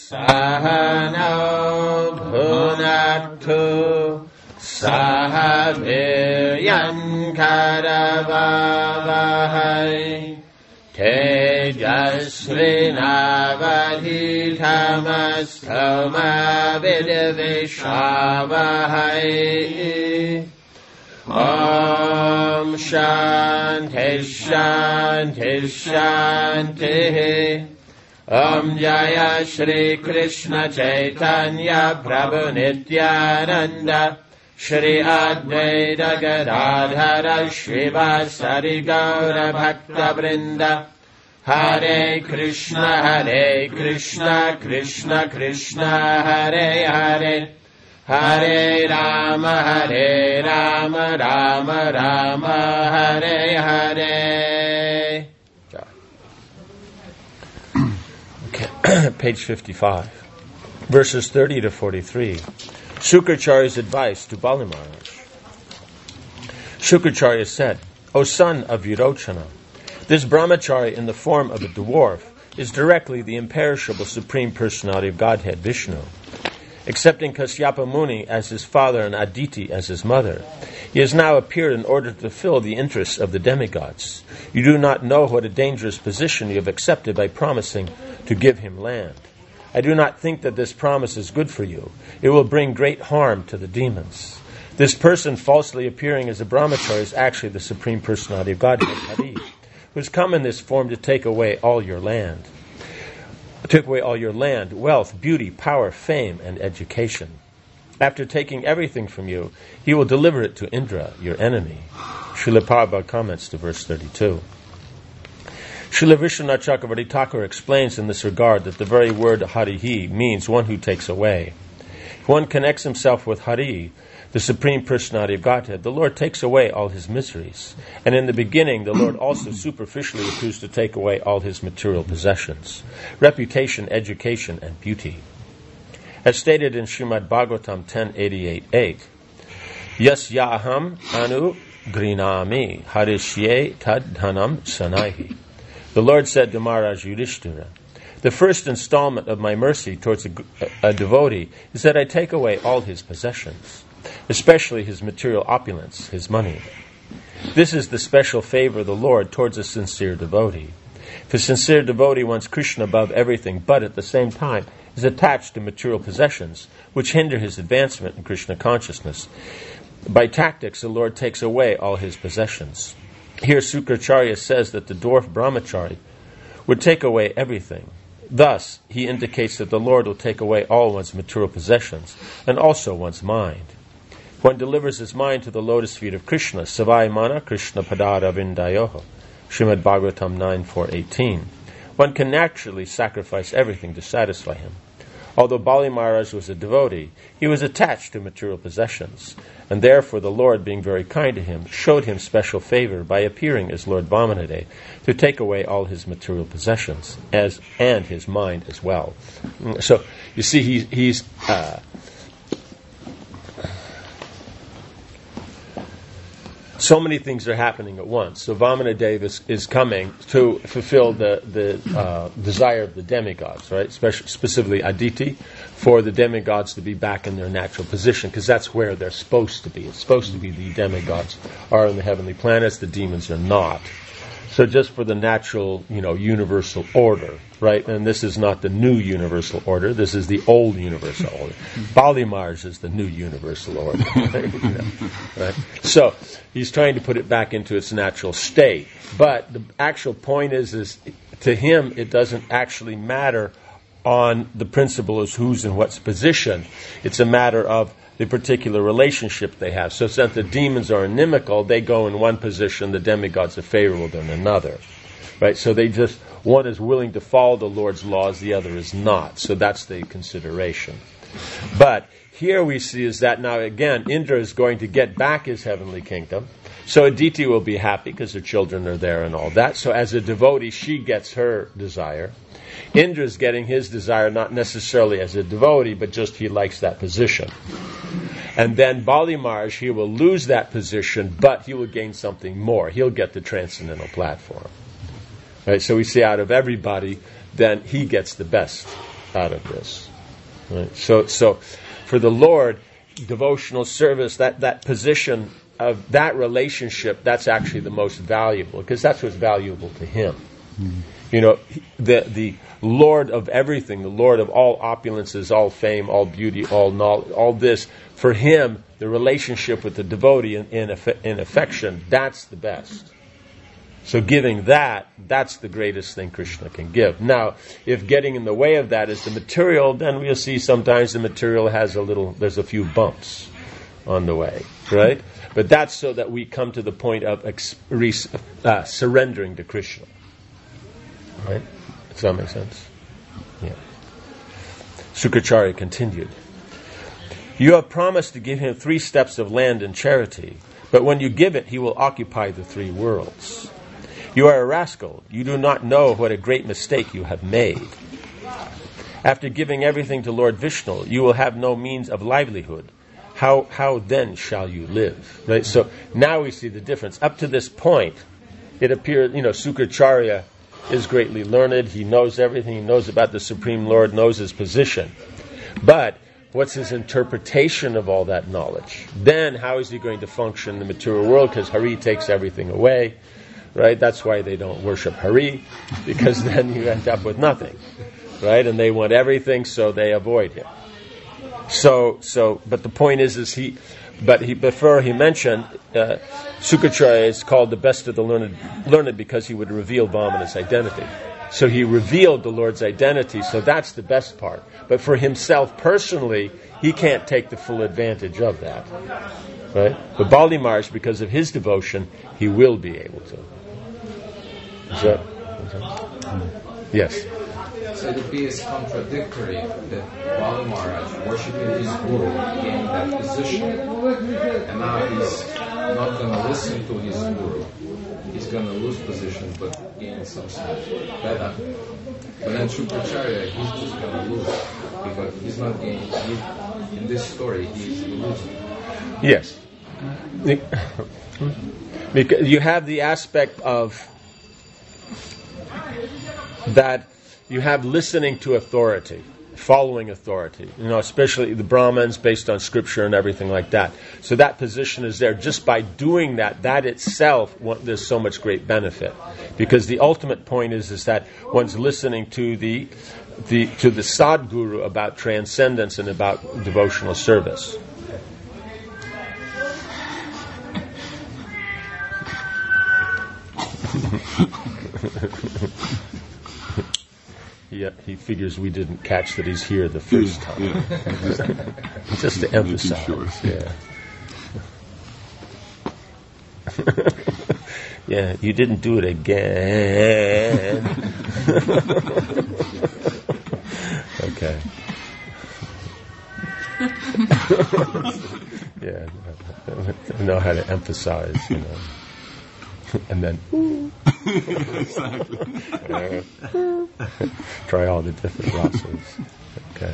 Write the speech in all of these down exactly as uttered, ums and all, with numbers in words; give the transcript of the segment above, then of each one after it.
Sahano bhunaktu sahaviryan karavavahai tejasvinavadhitamastoma vidvishavahai. Om Shanti Shanti Shanti. Om Jaya Shri Krishna Chaitanya Prabhu Nityananda Shri Advaita Gadadhara Shrivasari Gaura Bhakta Vrinda. Hare Krishna Hare Krishna Krishna Krishna Hare Hare Hare Rama Hare Rama Rama Rama Hare Hare. Okay. Page fifty-five, verses thirty to forty-three. Shukracharya's advice to Bali Maharaj. Shukracharya said, O son of Virochana, this brahmachari in the form of a dwarf is directly the imperishable Supreme Personality of Godhead, Vishnu. Accepting Kasyapa Muni as his father and Aditi as his mother, he has now appeared in order to fulfill the interests of the demigods. You do not know what a dangerous position you have accepted by promising to give him land. I do not think that this promise is good for you. It will bring great harm to the demons. This person falsely appearing as a brahmachari is actually the Supreme Personality of Godhead, Hari, who has come in this form to take away all your land. Took away all your land, wealth, beauty, power, fame, and education. After taking everything from you, he will deliver it to Indra, your enemy. Srila Prabhupada comments to verse thirty-two. Srila Vishwanath Chakravarti Thakur explains in this regard that the very word Harihi means one who takes away. If one connects himself with Hari, the Supreme Personality of Godhead, the Lord takes away all his miseries. And in the beginning, the Lord also superficially appears to take away all his material possessions, reputation, education, and beauty. As stated in Srimad Bhagavatam ten eighty-eight eight, Yas yaham anu grinami harishye tad dhanam sanaihi. The Lord said to Maharaj Yudhishthira, the first installment of my mercy towards a, a devotee is that I take away all his possessions, especially his material opulence, his money. This is the special favor of the Lord towards a sincere devotee. If a sincere devotee wants Krishna above everything, but at the same time is attached to material possessions, which hinder his advancement in Krishna consciousness, by tactics the Lord takes away all his possessions. Here Shukracharya says that the dwarf brahmachari would take away everything. Thus, he indicates that the Lord will take away all one's material possessions, and also one's mind. One delivers his mind to the lotus feet of Krishna, Savai Mana Krishna Padara Vindayoho, Srimad Bhagavatam nine four eighteen. One can naturally sacrifice everything to satisfy him. Although Bali Maharaj was a devotee, he was attached to material possessions, and therefore the Lord, being very kind to him, showed him special favor by appearing as Lord Vamanade to take away all his material possessions as and his mind as well. So you see, he, he's uh, so many things are happening at once. So Vamanadeva is, is coming to fulfill the, the uh, desire of the demigods, right? Especially, specifically Aditi, for the demigods to be back in their natural position, because that's where they're supposed to be. It's supposed to be the demigods are in the heavenly planets, the demons are not. So just for the natural, you know, universal order, right? And this is not the new universal order. This is the old universal order. Bali Maharaj is the new universal order. Right? You know, right? So he's trying to put it back into its natural state. But the actual point is, is to him, it doesn't actually matter on the principle of who's in what position. It's a matter of the particular relationship they have. So since the demons are inimical, they go in one position, the demigods are favorable in another. Right? So they just, one is willing to follow the Lord's laws, the other is not. So that's the consideration. But here we see is that now again, Indra is going to get back his heavenly kingdom. So Aditi will be happy because her children are there and all that. So as a devotee, she gets her desire. Indra's getting his desire not necessarily as a devotee, but just he likes that position. And then Bali Maharaj, he will lose that position, but he will gain something more. He'll get the transcendental platform. Right? So we see out of everybody, then he gets the best out of this. Right? So, so for the Lord, devotional service, that, that position of that relationship, that's actually the most valuable, because that's what's valuable to Him. Mm-hmm. You know, the the Lord of everything, the Lord of all opulences, all fame, all beauty, all knowledge, all this, for Him, the relationship with the devotee in, in, in affection, that's the best. So giving that, that's the greatest thing Krishna can give. Now, if getting in the way of that is the material, then we'll see sometimes the material has a little, there's a few bumps on the way, right? But that's so that we come to the point of ex- re- uh, surrendering to Krishna. Right? Does that make sense? Yeah. Sukracharya continued. You have promised to give him three steps of land in charity, but when you give it, he will occupy the three worlds. You are a rascal. You do not know what a great mistake you have made. After giving everything to Lord Vishnu, you will have no means of livelihood. How how then shall you live? Right? So now we see the difference. Up to this point, it appears, you know, Sukracharya is greatly learned. He knows everything. He knows about the Supreme Lord, knows his position. But what's his interpretation of all that knowledge? Then how is he going to function in the material world? Because Hari takes everything away. Right? That's why they don't worship Hari, because then you end up with nothing. Right? And they want everything, so they avoid him. So, so, but the point is, is he, but he, before he mentioned, uh, Sukracharya is called the best of the learned, learned because he would reveal Vamana's identity. So he revealed the Lord's identity, so that's the best part. But for himself personally, he can't take the full advantage of that. Right? But Bali Maharaj, because of his devotion, he will be able to. Is that, is that? Yes. So it appears contradictory that Bali Maharaj, worshipping his guru, gained that position, and now he's not going to listen to his guru. He's going to lose position, but gain some better. But then Sukracharya, he's just going to lose, because he's not gaining. He, in this story, he's losing. Yes. Because you have the aspect of that you have listening to authority, following authority, you know, especially the Brahmins based on scripture and everything like that. So that position is there. Just by doing that, that itself, there's so much great benefit. Because the ultimate point is, is that one's listening to the, the, to the Sadguru about transcendence and about devotional service. He, he figures we didn't catch that he's here the first time. Yeah. Just to emphasize. Sure. Yeah. Yeah, you didn't do it again. Okay. Yeah, I know how to emphasize, you know. And then uh, try all the different rasas. Okay.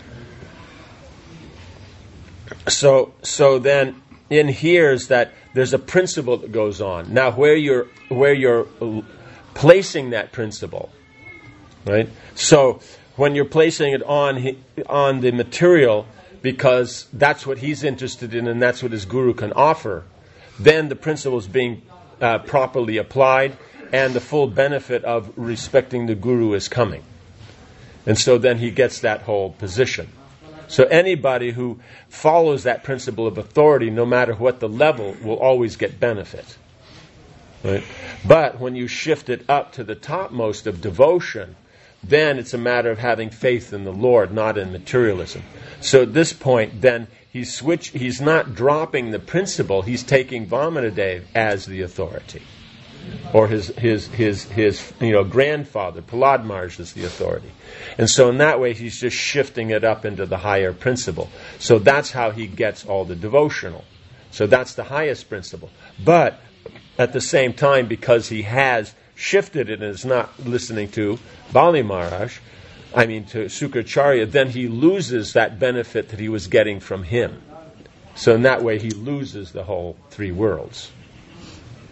So so then in here is that there's a principle that goes on. Now where you're where you're placing that principle, right? So when you're placing it on on the material, because that's what he's interested in and that's what his guru can offer, then the principle is being Uh, properly applied, and the full benefit of respecting the guru is coming. And so then he gets that whole position. So anybody who follows that principle of authority, no matter what the level, will always get benefit. Right? But when you shift it up to the topmost of devotion, then it's a matter of having faith in the Lord, not in materialism. So at this point, then, He's switch. He's not dropping the principle. He's taking Vamanadev as the authority, or his his his his you know grandfather Prahlad Maharaj is the authority, and so in that way he's just shifting it up into the higher principle. So that's how he gets all the devotional. So that's the highest principle. But at the same time, because he has shifted it and is not listening to Bali Maharaj, I mean to Sukracharya, then he loses that benefit that he was getting from him. So in that way he loses the whole three worlds.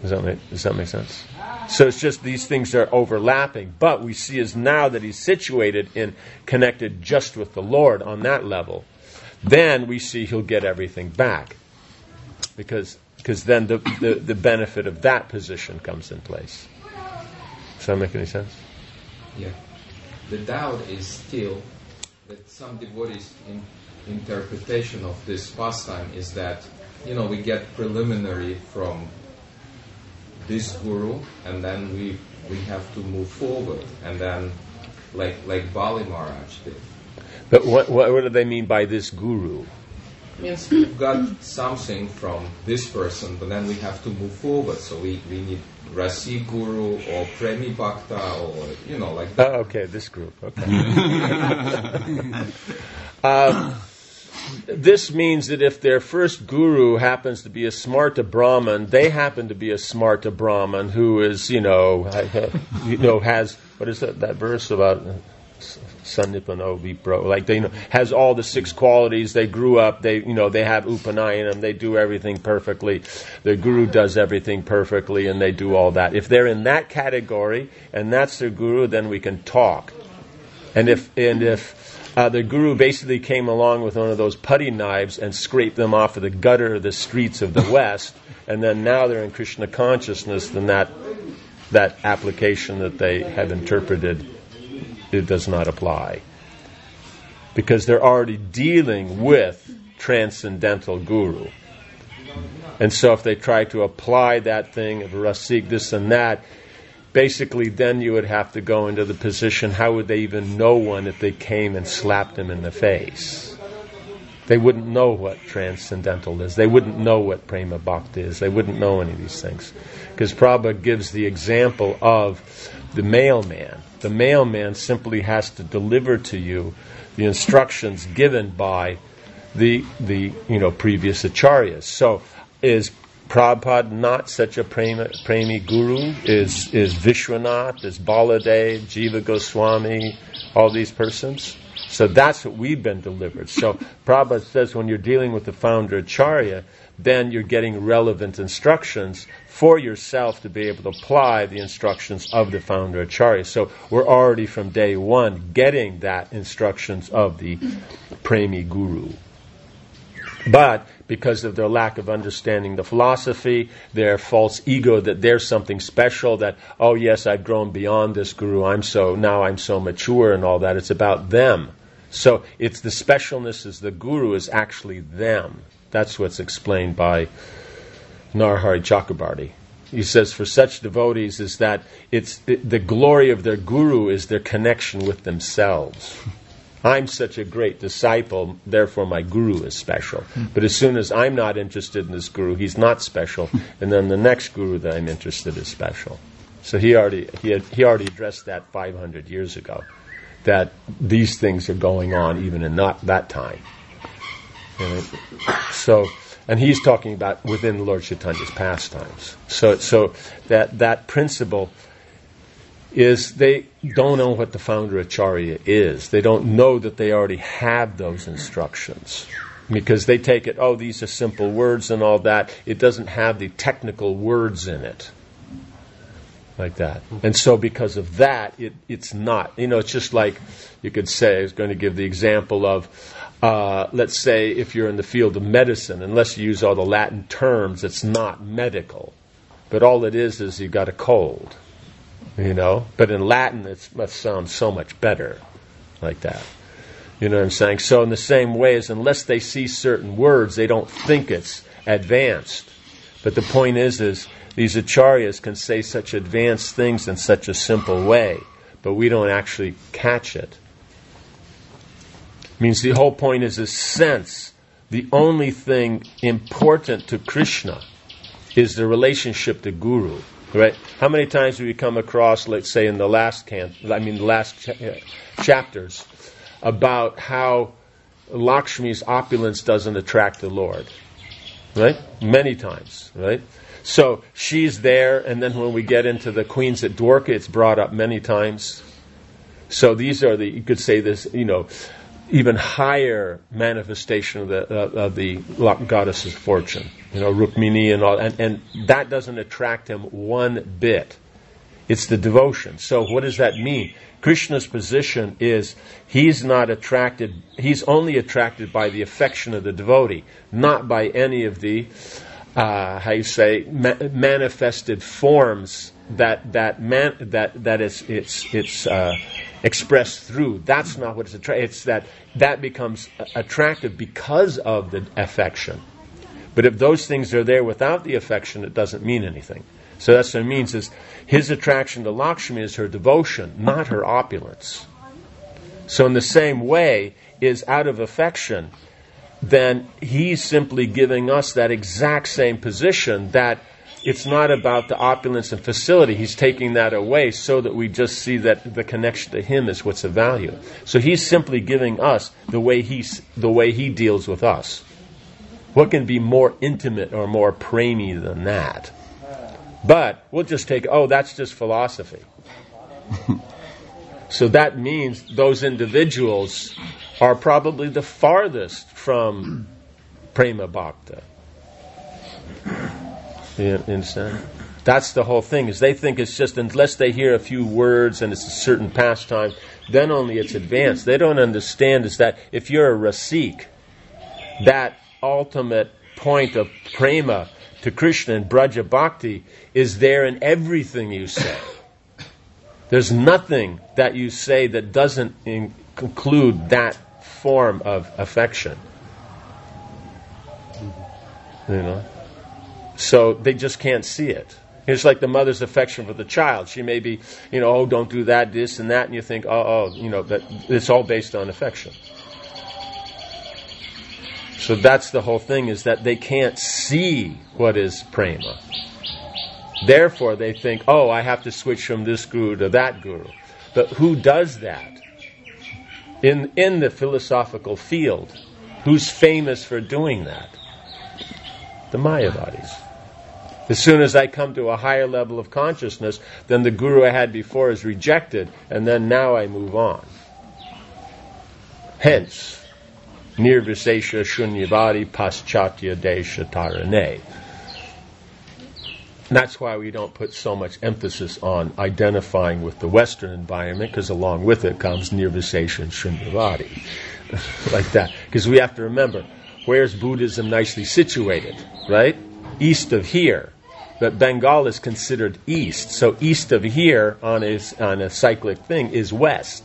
Does that make, does that make sense? So it's just these things are overlapping, but we see as now that he's situated and connected just with the Lord on that level, then we see he'll get everything back. Because because then the, the, the benefit of that position comes in place. Does that make any sense? Yeah. The doubt is still that some devotees' in, interpretation of this pastime is that, you know, we get preliminary from this guru, and then we we have to move forward, and then like like Bali Maharaj did. But what what, what do they mean by this guru? Means we've got something from this person, but then we have to move forward. So we, we need Rasi Guru or Premi Bhakta or, you know, like that. Oh, okay, this group. Okay. um, this means that if their first guru happens to be a Smarta Brahman, they happen to be a Smarta Brahman who is, you know, you know, has, what is that, that verse about... Sanipano Vipro, like they, you know, has all the six qualities. They grew up. They, you know, they have Upanayanam. They do everything perfectly. Their guru does everything perfectly, and they do all that. If they're in that category and that's their guru, then we can talk. And if and if uh, the guru basically came along with one of those putty knives and scraped them off of the gutter of the streets of the West, and then now they're in Krishna consciousness, then that that application that they have interpreted, it does not apply. Because they're already dealing with transcendental guru. And so if they try to apply that thing of rasik, this and that, basically then you would have to go into the position, how would they even know one if they came and slapped him in the face? They wouldn't know what transcendental is. They wouldn't know what prema bhakti is. They wouldn't know any of these things. Because Prabhupada gives the example of the mailman. The mailman simply has to deliver to you the instructions given by the the you know previous acharyas. So is Prabhupada not such a prema, premi guru? Is is Vishwanath, is Baladev, Jiva Goswami, all these persons? So that's what we've been delivered. So Prabhupada says when you're dealing with the founder acharya, then you're getting relevant instructions for yourself to be able to apply the instructions of the founder acharya. So we're already from day one getting that instructions of the premi guru. But because of their lack of understanding the philosophy, their false ego that they're something special, that, oh yes, I've grown beyond this guru, I'm so, now I'm so mature and all that, it's about them. So it's the specialness as the guru is actually them. That's what's explained by Narahari Chakrabarti. He says for such devotees is that it's it, the glory of their guru is their connection with themselves. I'm such a great disciple, therefore my guru is special. But as soon as I'm not interested in this guru, he's not special, and then the next guru that I'm interested in is special. So he already he had, he already addressed that five hundred years ago, that these things are going on even in not that time. And so, and he's talking about within Lord Chaitanya's pastimes. So, so that that principle is they don't know what the founder acharya is. They don't know that they already have those instructions because they take it, oh, these are simple words and all that. It doesn't have the technical words in it. Like that. And so because of that, it, it's not. You know, it's just like you could say, I was going to give the example of, uh, let's say if you're in the field of medicine, unless you use all the Latin terms, it's not medical. But all it is is you've got a cold. You know? But in Latin, it must sound so much better. Like that. You know what I'm saying? So in the same way as unless they see certain words, they don't think it's advanced. But the point is, is these acharyas can say such advanced things in such a simple way, but we don't actually catch it. It means the whole point is a sense. The only thing important to Krishna is the relationship to Guru. Right? How many times do we come across, let's say in the last can, I mean the last ch- chapters, about how Lakshmi's opulence doesn't attract the Lord? Right? Many times, right? So she's there, and then when we get into the queens at Dwarka, it's brought up many times. So these are the, you could say this, you know, even higher manifestation of the uh, of the goddess's fortune, you know, Rukmini and all, and, and that doesn't attract him one bit. It's the devotion. So what does that mean? Krishna's position is he's not attracted, he's only attracted by the affection of the devotee, not by any of the, uh, how you say, ma- manifested forms that that man that that is it's it's uh, expressed through. That's not what it's attracted. It's that that becomes attractive because of the affection. But if those things are there without the affection, it doesn't mean anything. So that's what it means, is his attraction to Lakshmi is her devotion, not her opulence. So in the same way, is out of affection, then he's simply giving us that exact same position, that it's not about the opulence and facility. He's taking that away so that we just see that the connection to him is what's of value. So he's simply giving us the way he's, the way he deals with us. What can be more intimate or more premi than that? But we'll just take, oh, that's just philosophy. So that means those individuals are probably the farthest from prema bhakta. You understand? That's the whole thing, is they think it's just, unless they hear a few words and it's a certain pastime, then only it's advanced. They don't understand is that if you're a rasik, that ultimate point of prema to Krishna and Braja Bhakti is there in everything you say. There's nothing that you say that doesn't in- conclude that form of affection. You know? So they just can't see it. It's like the mother's affection for the child. She may be, you know, oh, don't do that, this and that, and you think, oh, oh, you know, that it's all based on affection. So that's the whole thing, is that they can't see what is prema. Therefore, they think, oh, I have to switch from this guru to that guru. But who does that? In in the philosophical field, who's famous for doing that? The Mayavadis. As soon as I come to a higher level of consciousness, then the guru I had before is rejected, and then now I move on. Hence, Nirvisesha Shunyavadi Paschatya Desha Tarane. That's why we don't put so much emphasis on identifying with the Western environment, because along with it comes Nirvisesha and Shunyavadi. Like that. Because we have to remember, where's Buddhism nicely situated? Right? East of here. But Bengal is considered east. So east of here on a, on a cyclic thing is west.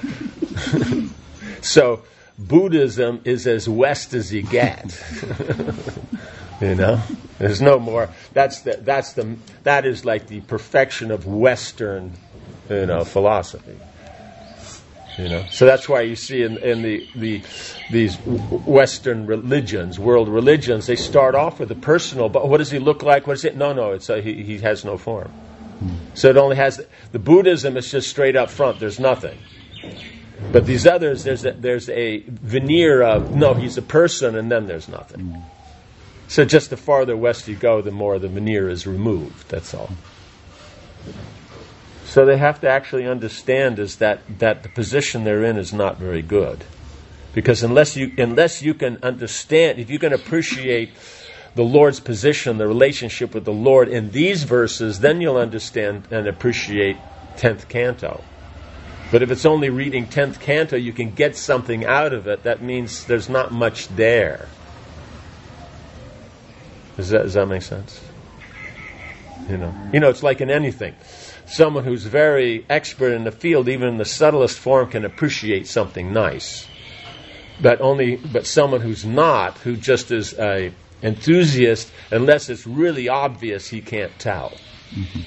So Buddhism is as west as you get. You know? There's no more. That's the that's the that is like the perfection of Western, you know, philosophy. You know, so that's why you see in, in the, the these Western religions, world religions, they start off with a personal. But what does he look like? What is it? No, no, it's a, he he has no form. So it only has the Buddhism is just straight up front. There's nothing. But these others, there's a, there's a veneer of no, he's a person, and then there's nothing. So just the farther west you go, the more the veneer is removed. That's all. So they have to actually understand is that, that the position they're in is not very good. Because unless you unless you can understand, if you can appreciate the Lord's position, the relationship with the Lord in these verses, then you'll understand and appreciate tenth canto. But if it's only reading tenth canto, you can get something out of it. That means there's not much there. Does that, does that make sense? You know, you know, it's like in anything. Someone who's very expert in the field, even in the subtlest form, can appreciate something nice. But only, but someone who's not, who just is a enthusiast, unless it's really obvious, he can't tell. Mm-hmm.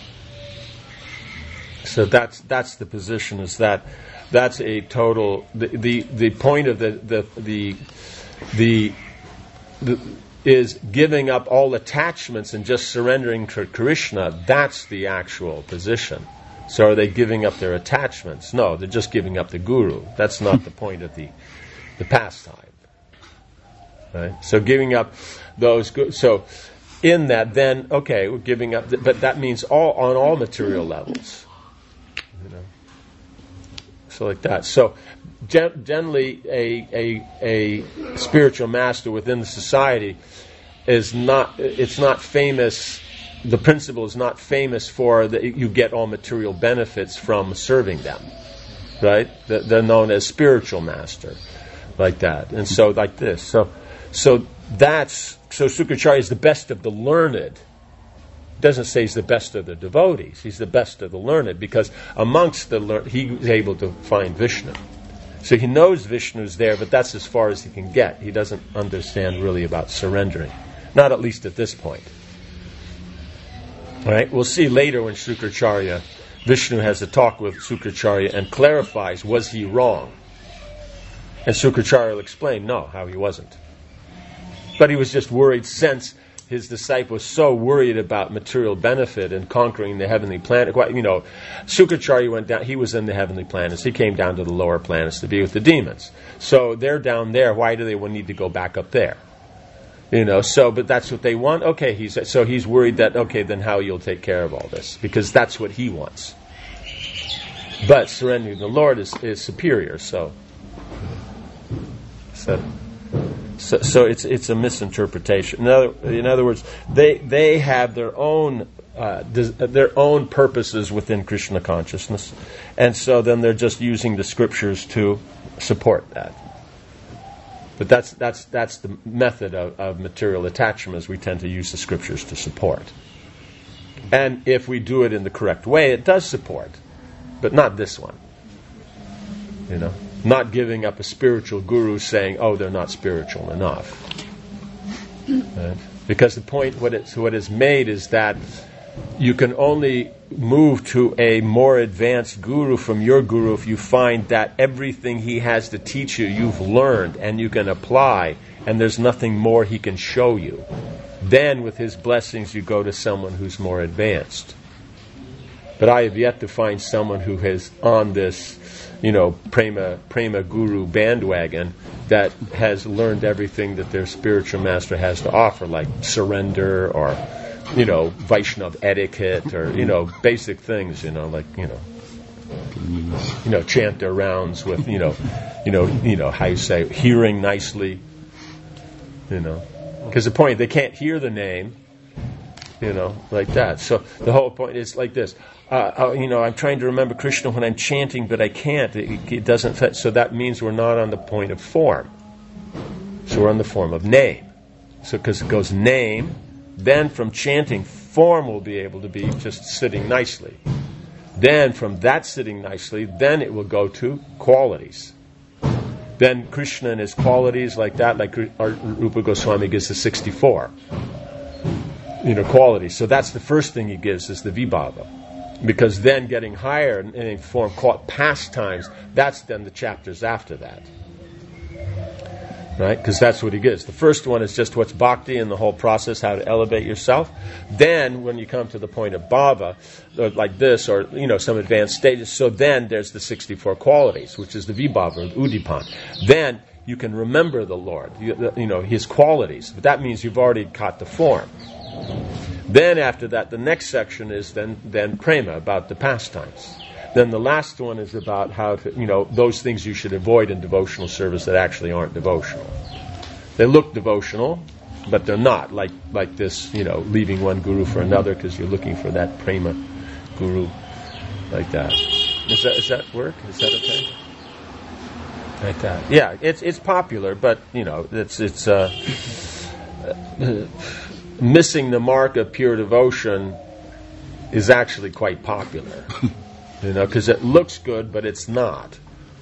So that's that's the position. Is that that's a total the the, the point of the the the the. the is giving up all attachments and just surrendering to Krishna. That's the actual position. So are they giving up their attachments? No, they're just giving up the guru. That's not the point of the the pastime. Right? So giving up those. So in that, then okay, we're giving up. The, but that means all on all material levels. You know. So like that. So gen- generally a, a a spiritual master within the society is not, it's not famous, the principle is not famous for that you get all material benefits from serving them, right? They're known as spiritual master, like that. And so like this. So so that's, so Sukracharya is the best of the learned. It doesn't say he's the best of the devotees. He's the best of the learned because amongst the learned, he was able to find Vishnu. So he knows Vishnu's there, but that's as far as he can get. He doesn't understand really about surrendering. Not at least at this point. All right? We'll see later when Sukracharya, Vishnu has a talk with Sukracharya and clarifies, was he wrong? And Sukracharya will explain, no, how he wasn't. But he was just worried since his disciple was so worried about material benefit and conquering the heavenly planet. You know, Sukracharya went down, he was in the heavenly planets. He came down to the lower planets to be with the demons. So they're down there. Why do they need to go back up there? You know, so, but that's what they want. Okay, he's, so he's worried that, okay, then how you'll take care of all this? Because that's what he wants. But surrendering to the Lord is, is superior, so. So, so, so it's it's a misinterpretation. In other, in other words, they they have their own uh, des, their own purposes within Krishna consciousness, and so then they're just using the scriptures to support that. But that's that's that's the method of, of material attachment, as we tend to use the scriptures to support. And if we do it in the correct way, it does support, but not this one. You know, not giving up a spiritual guru saying, "Oh, they're not spiritual enough." Right? Because the point, what it's what is made is that you can only move to a more advanced guru from your guru if you find that everything he has to teach you, you've learned and you can apply, and there's nothing more he can show you. Then, with his blessings, you go to someone who's more advanced. But I have yet to find someone who is on this, you know, prema prema guru bandwagon that has learned everything that their spiritual master has to offer, like surrender or, you know, Vaishnava etiquette or, you know, basic things, you know, like, you know, you know, chant their rounds with, you know, you know, you know, how you say, hearing nicely, you know, because the point, they can't hear the name, you know, like that. So the whole point is like this. Uh, you know, I'm trying to remember Krishna when I'm chanting, but I can't. It, it doesn't fit. So that means we're not on the point of form. So we're on the form of name. So because it goes name, then from chanting, form will be able to be just sitting nicely. Then from that sitting nicely, then it will go to qualities. Then Krishna and his qualities like that, like our Rupa Goswami gives the sixty-four, you know, qualities. So that's the first thing he gives is the vibhava. Because then getting higher in a form called pastimes, that's then the chapters after that. Right? Because that's what he gives. The first one is just what's bhakti and the whole process, how to elevate yourself. Then, when you come to the point of bhava, like this, or, you know, some advanced stages, so then there's the sixty-four qualities, which is the vibhava, or the udipan. Then you can remember the Lord, you, you know, his qualities. But that means you've already caught the form. Then after that, the next section is then, then prema, about the pastimes. Then the last one is about how to, you know, those things you should avoid in devotional service that actually aren't devotional. They look devotional, but they're not, like like this, you know, leaving one guru for another because you're looking for that prema guru, like that. Is that, does that work? Is that okay? Like that. Yeah, it's it's popular, but, you know, it's it's uh, uh, missing the mark of pure devotion is actually quite popular. You know, because it looks good, but it's not.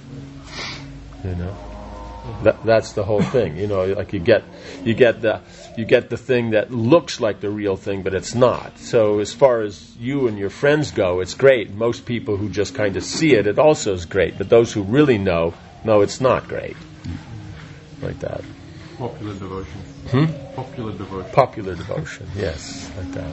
You know, that, that's the whole thing. You know, like you get, you get the, you get the thing that looks like the real thing, but it's not. So as far as you and your friends go, it's great. Most people who just kind of see it, it also is great. But those who really know, no, it's not great. Like that. Popular devotion. Hmm? Popular devotion. Popular devotion. Yes, like that.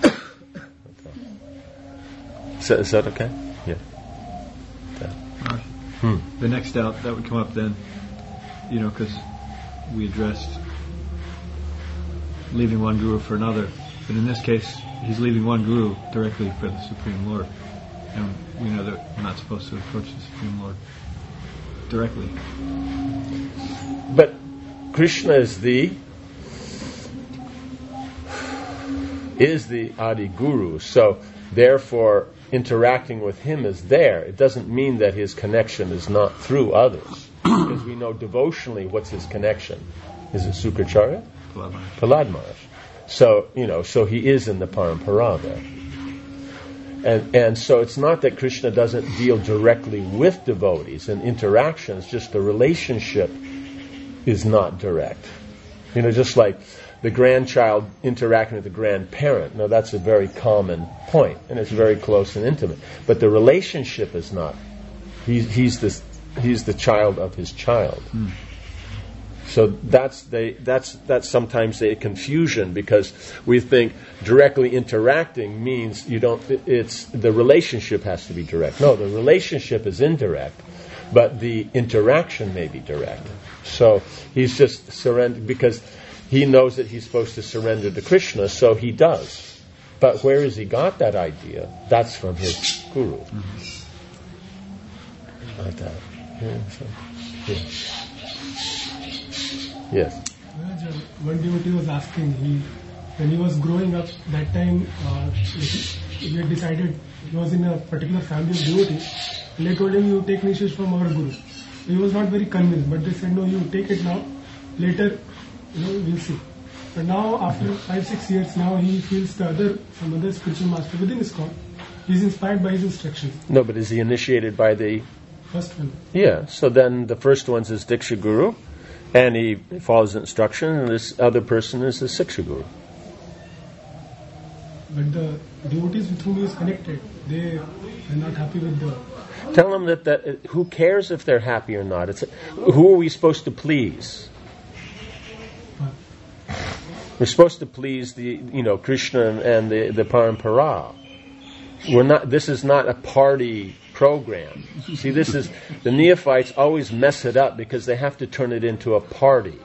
Is that, is that okay? Yeah. Okay. Hmm. The next doubt that would come up then, you know, because we addressed leaving one guru for another, but in this case, he's leaving one guru directly for the Supreme Lord, and we know that we're not supposed to approach the Supreme Lord. directly. But Krishna is the is the Adi Guru, so therefore interacting with him is there. It doesn't mean that his connection is not through others, because we know devotionally what's his connection. Is it Sukracharya? Prahlad Maharaj. So, you know, so he is in the Parampara there. And and so it's not that Krishna doesn't deal directly with devotees and interactions, just the relationship is not direct. You know, just like the grandchild interacting with the grandparent. Now that's a very common point, and it's very close and intimate. But the relationship is not. He's he's the he's the child of his child. Mm. So that's they that's that's sometimes a confusion, because we think directly interacting means you don't. It's the relationship has to be direct. No, the relationship is indirect, but the interaction may be direct. So he's just surrendered because he knows that he's supposed to surrender to Krishna, so he does. But where has he got that idea? That's from his guru. Mm-hmm. Like that. Yeah, so, yeah. Yes. One devotee was asking, he, when he was growing up, that time uh, he had decided he was in a particular family of devotees, and they told him, you take initiation from our guru. He was not very convinced, but they said, no, you take it now, later, you know, we'll see. But now, after five, six years, now he feels the other, some other spiritual master within his ISKCON, he's inspired by his instructions. No, but is he initiated by the... First one. Yeah, so then the first one's his Diksha Guru, and he follows instruction, and this other person is the Siksha Guru. But the devotees with whom he is connected, they are not happy with the... Tell them that, that who cares if they're happy or not? It's who are we supposed to please? We're supposed to please the you know Krishna and the the Parampara. We're not. This is not a party program. See, this is the neophytes always mess it up because they have to turn it into a party.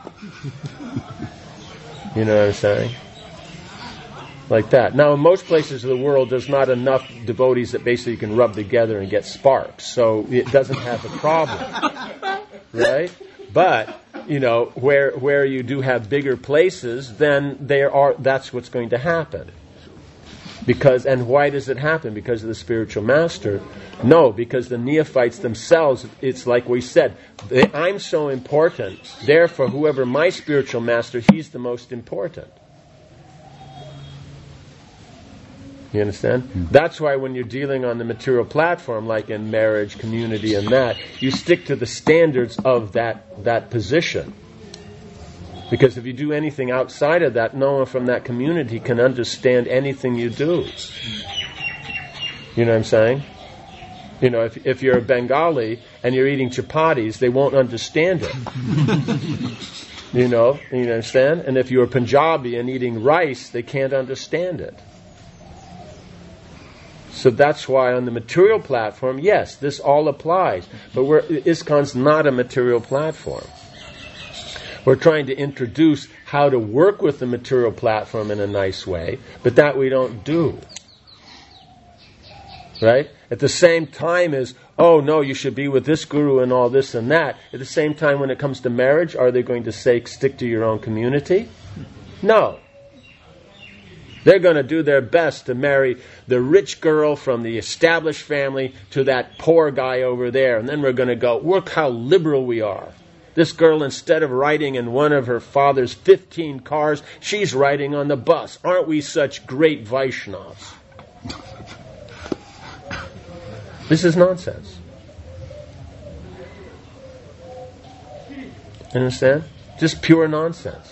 You know what I'm saying? Like that. Now, in most places of the world, there's not enough devotees that basically can rub together and get sparks, so it doesn't have a problem, right? But you know, where where you do have bigger places, then there are. That's what's going to happen. Because and why does it happen? Because of the spiritual master? No, because the neophytes themselves. It's like we said. They, I'm so important. Therefore, whoever my spiritual master, he's the most important. You understand? Mm-hmm. That's why when you're dealing on the material platform, like in marriage, community, and that, you stick to the standards of that that position. Because if you do anything outside of that, no one from that community can understand anything you do. You know what I'm saying? You know, if if you're a Bengali and you're eating chapatis, they won't understand it. You know, you understand? And if you're a Punjabi and eating rice, they can't understand it. So that's why on the material platform, yes, this all applies. But we're, ISKCON's not a material platform. We're trying to introduce how to work with the material platform in a nice way, but that we don't do. Right? At the same time as, oh no, you should be with this guru and all this and that. At the same time, when it comes to marriage, are they going to say, stick to your own community? No. They're going to do their best to marry the rich girl from the established family to that poor guy over there. And then we're going to go, look how liberal we are. This girl, instead of riding in one of her father's fifteen cars, she's riding on the bus. Aren't we such great Vaishnavas? This is nonsense. Understand? Just pure nonsense.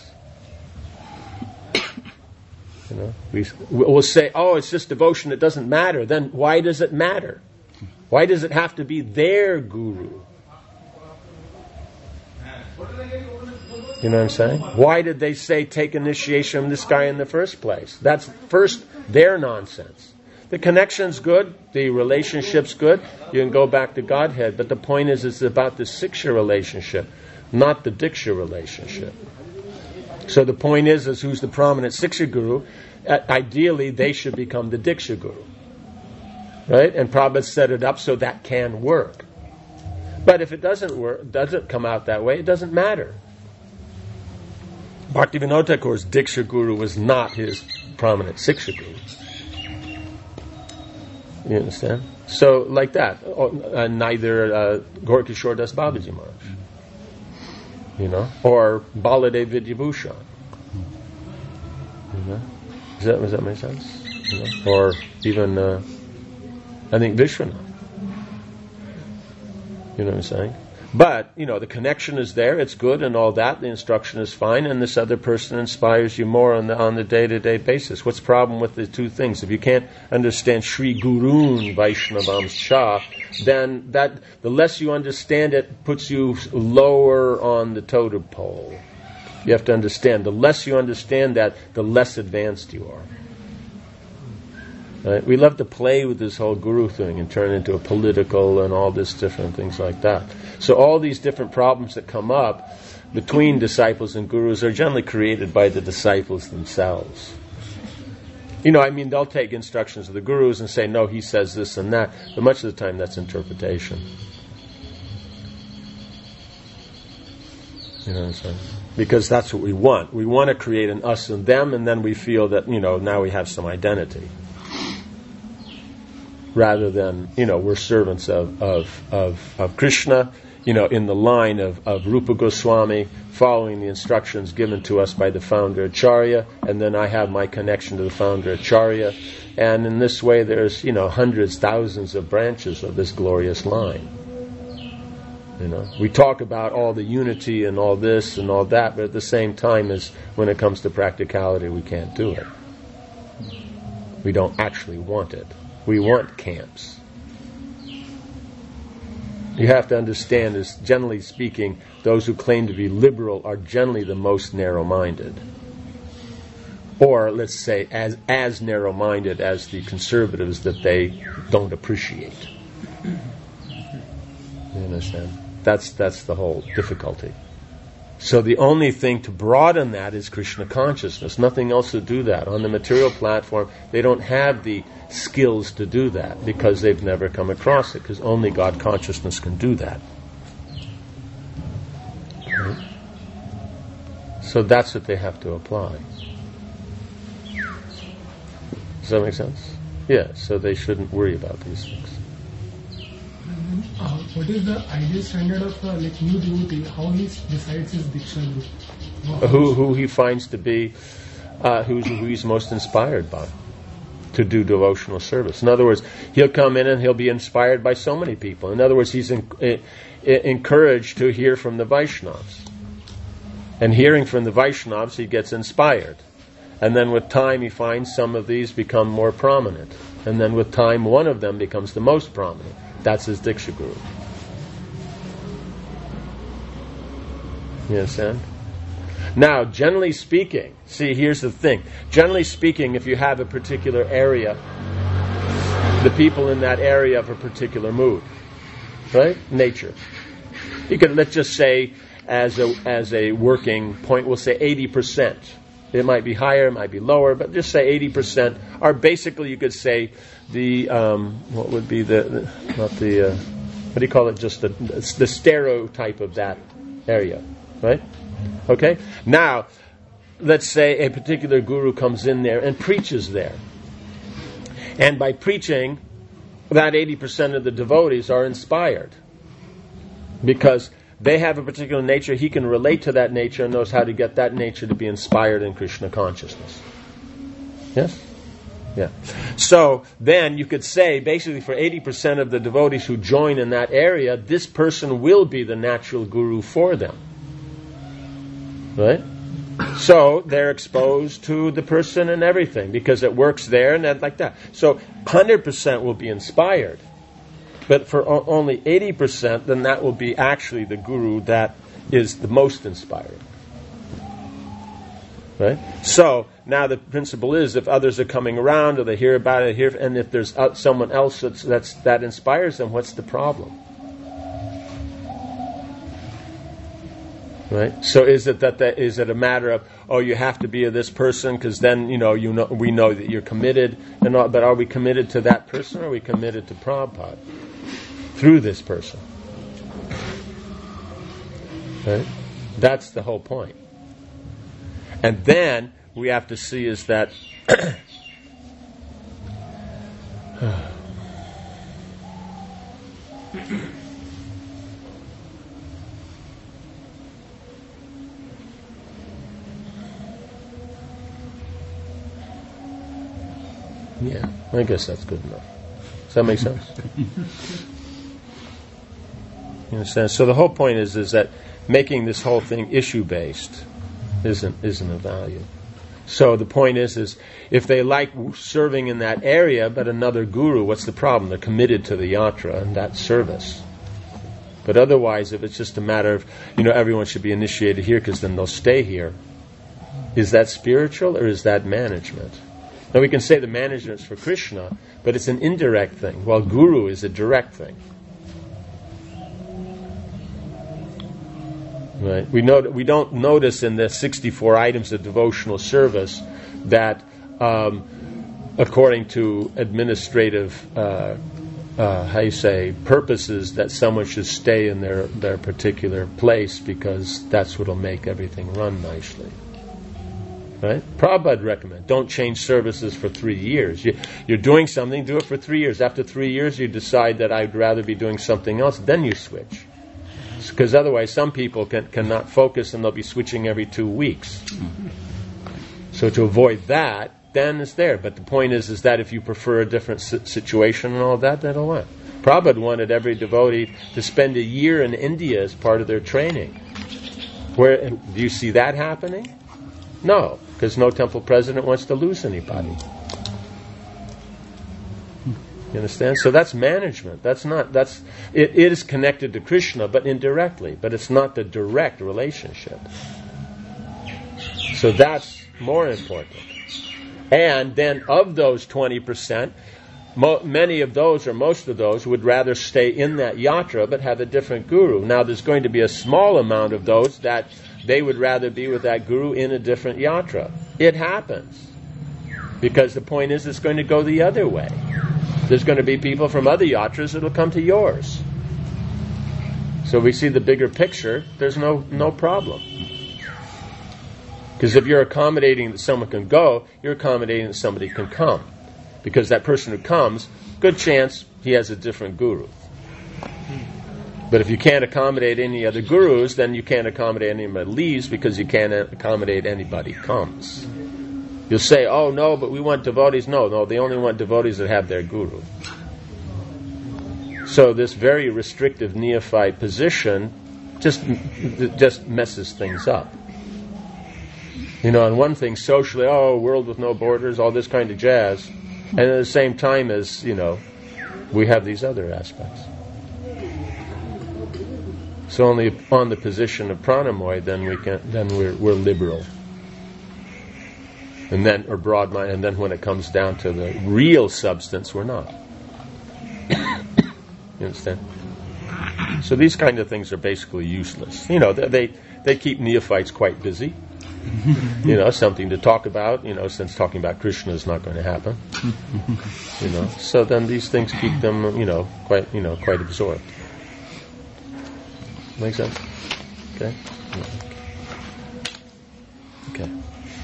You know, we, we'll say, oh, it's just devotion, it doesn't matter. Then why does it matter? Why does it have to be their guru? You know what I'm saying? Why did they say take initiation from this guy in the first place? That's first their nonsense. The connection's good, the relationship's good, you can go back to Godhead, but the point is it's about the Siksha relationship, not the Diksha relationship. So the point is, is who's the prominent Siksha Guru? Uh, ideally, they should become the Diksha Guru. Right? And Prabhupada set it up so that can work. But if it doesn't work, doesn't come out that way, it doesn't matter. Bhaktivinoda Thakur's Diksha Guru was not his prominent Siksha Guru. You understand? So, like that. Uh, neither uh, Gaurkishore Das Babaji Maharaj. You know? Or Baladev Vidyabhushan. You know? Does that, does that make sense? You know? Or even, uh, I think, Vishwanath. You know what I'm saying? But, you know, the connection is there, it's good and all that, the instruction is fine, and this other person inspires you more on the on the day-to-day basis. What's the problem with the two things? If you can't understand Sri Gurun Vaishnavam Cha, then that the less you understand it puts you lower on the totem pole. You have to understand. The less you understand that, the less advanced you are. Right? We love to play with this whole guru thing and turn it into a political and all this different things like that. So all these different problems that come up between disciples and gurus are generally created by the disciples themselves. You know, I mean, they'll take instructions of the gurus and say, no, he says this and that, but much of the time that's interpretation. You know what I'm saying? Because that's what we want. We want to create an us and them, and then we feel that, you know, now we have some identity. Rather than, you know, we're servants of, of, of, of Krishna, you know, in the line of, of Rupa Goswami, following the instructions given to us by the founder Acharya, and then I have my connection to the founder Acharya, and in this way there's, you know, hundreds, thousands of branches of this glorious line. You know, we talk about all the unity and all this and all that, but at the same time, as when it comes to practicality, we can't do it. We don't actually want it. We want camps. You have to understand, is generally speaking, those who claim to be liberal are generally the most narrow-minded. Or, let's say, as as narrow-minded as the conservatives that they don't appreciate. You understand? That's that's the whole difficulty. So the only thing to broaden that is Krishna consciousness. Nothing else to do that. On the material platform, they don't have the skills to do that because they've never come across it, because only God consciousness can do that. Right? So that's what they have to apply. Does that make sense? Yeah, so they shouldn't worry about these things. Uh, what is the ideal standard of uh, like new devotee? How he decides his Diksha group? Uh, who who he finds to be, uh, who's, who he's most inspired by to do devotional service. In other words, he'll come in and he'll be inspired by so many people. In other words, he's in, in, encouraged to hear from the Vaishnavas. And hearing from the Vaishnavas, he gets inspired. And then with time, he finds some of these become more prominent. And then with time, one of them becomes the most prominent. That's his Diksha Guru. You understand? Now, generally speaking, see, here's the thing. Generally speaking, if you have a particular area, the people in that area have a particular mood, right? Nature. You could, let's just say, as a as a working point, we'll say eighty percent. It might be higher, it might be lower, but just say eighty percent are basically, you could say, the, um, what would be the, the not the, uh, what do you call it, just the, the stereotype of that area, right? Okay? Now, let's say a particular guru comes in there and preaches there. And by preaching, that eighty percent of the devotees are inspired. Because they have a particular nature, he can relate to that nature and knows how to get that nature to be inspired in Krishna consciousness. Yes? Yeah. So then you could say, basically for eighty percent of the devotees who join in that area, this person will be the natural guru for them. Right? So they're exposed to the person and everything because it works there and that, like that. So one hundred percent will be inspired. But for o- only eighty percent, then that will be actually the guru that is the most inspiring. Right? So now the principle is, if others are coming around or they hear about it, hear, and if there's uh, someone else that's, that's, that inspires them, what's the problem? Right? So is it that the, is it a matter of, oh, you have to be of this person because then you know you know we know that you're committed, and all, but are we committed to that person or are we committed to Prabhupada through this person? Right? That's the whole point. And then we have to see is that yeah, I guess that's good enough. Does that make sense? You understand? So the whole point is is that making this whole thing issue based isn't isn't of value. So the point is is if they like serving in that area but another guru, what's the problem? They're committed to the yatra and that service. But otherwise, if it's just a matter of, you know, everyone should be initiated here because then they'll stay here, is that spiritual or is that management? Now we can say the management's for Krishna, but it's an indirect thing, while guru is a direct thing. Right? We know we don't notice in the sixty-four items of devotional service that, um, according to administrative, uh, uh, how you say, purposes, that someone should stay in their, their particular place because that's what'll make everything run nicely. Right? Prabhupada recommend don't change services for three years. You, you're doing something, do it for three years. After three years, you decide that I'd rather be doing something else. Then you switch, because otherwise, some people can cannot focus and they'll be switching every two weeks. So to avoid that, then it's there. But the point is, is that if you prefer a different situation and all that, that'll what? Prabhupada wanted every devotee to spend a year in India as part of their training. Where do you see that happening? No, because no temple president wants to lose anybody. You understand? So that's management. That's not. That's it, it is connected to Krishna, but indirectly. But it's not the direct relationship. So that's more important. And then of those twenty percent, mo- many of those or most of those would rather stay in that yatra but have a different guru. Now there's going to be a small amount of those that they would rather be with that guru in a different yatra. It happens. Because the point is it's going to go the other way. There's going to be people from other yatras that will come to yours. So we see the bigger picture, there's no, no problem. Because if you're accommodating that someone can go, you're accommodating that somebody can come. Because that person who comes, good chance he has a different guru. But if you can't accommodate any other gurus, then you can't accommodate anybody that leaves, because you can't accommodate anybody who comes. You'll say, oh no, but we want devotees. No, no, they only want devotees that have their guru. So this very restrictive neophyte position just, just messes things up. You know, and one thing socially, oh, world with no borders, all this kind of jazz. And at the same time as, you know, we have these other aspects. So only on the position of pranamoy, then we can, then we're, we're liberal. And then, or broad mind, and then when it comes down to the real substance, we're not. You understand? So these kind of things are basically useless. You know, they they keep neophytes quite busy. You know, something to talk about. You know, since talking about Krishna is not going to happen. You know, so then these things keep them, you know, quite, you know, quite absorbed. Make sense? Okay. Okay.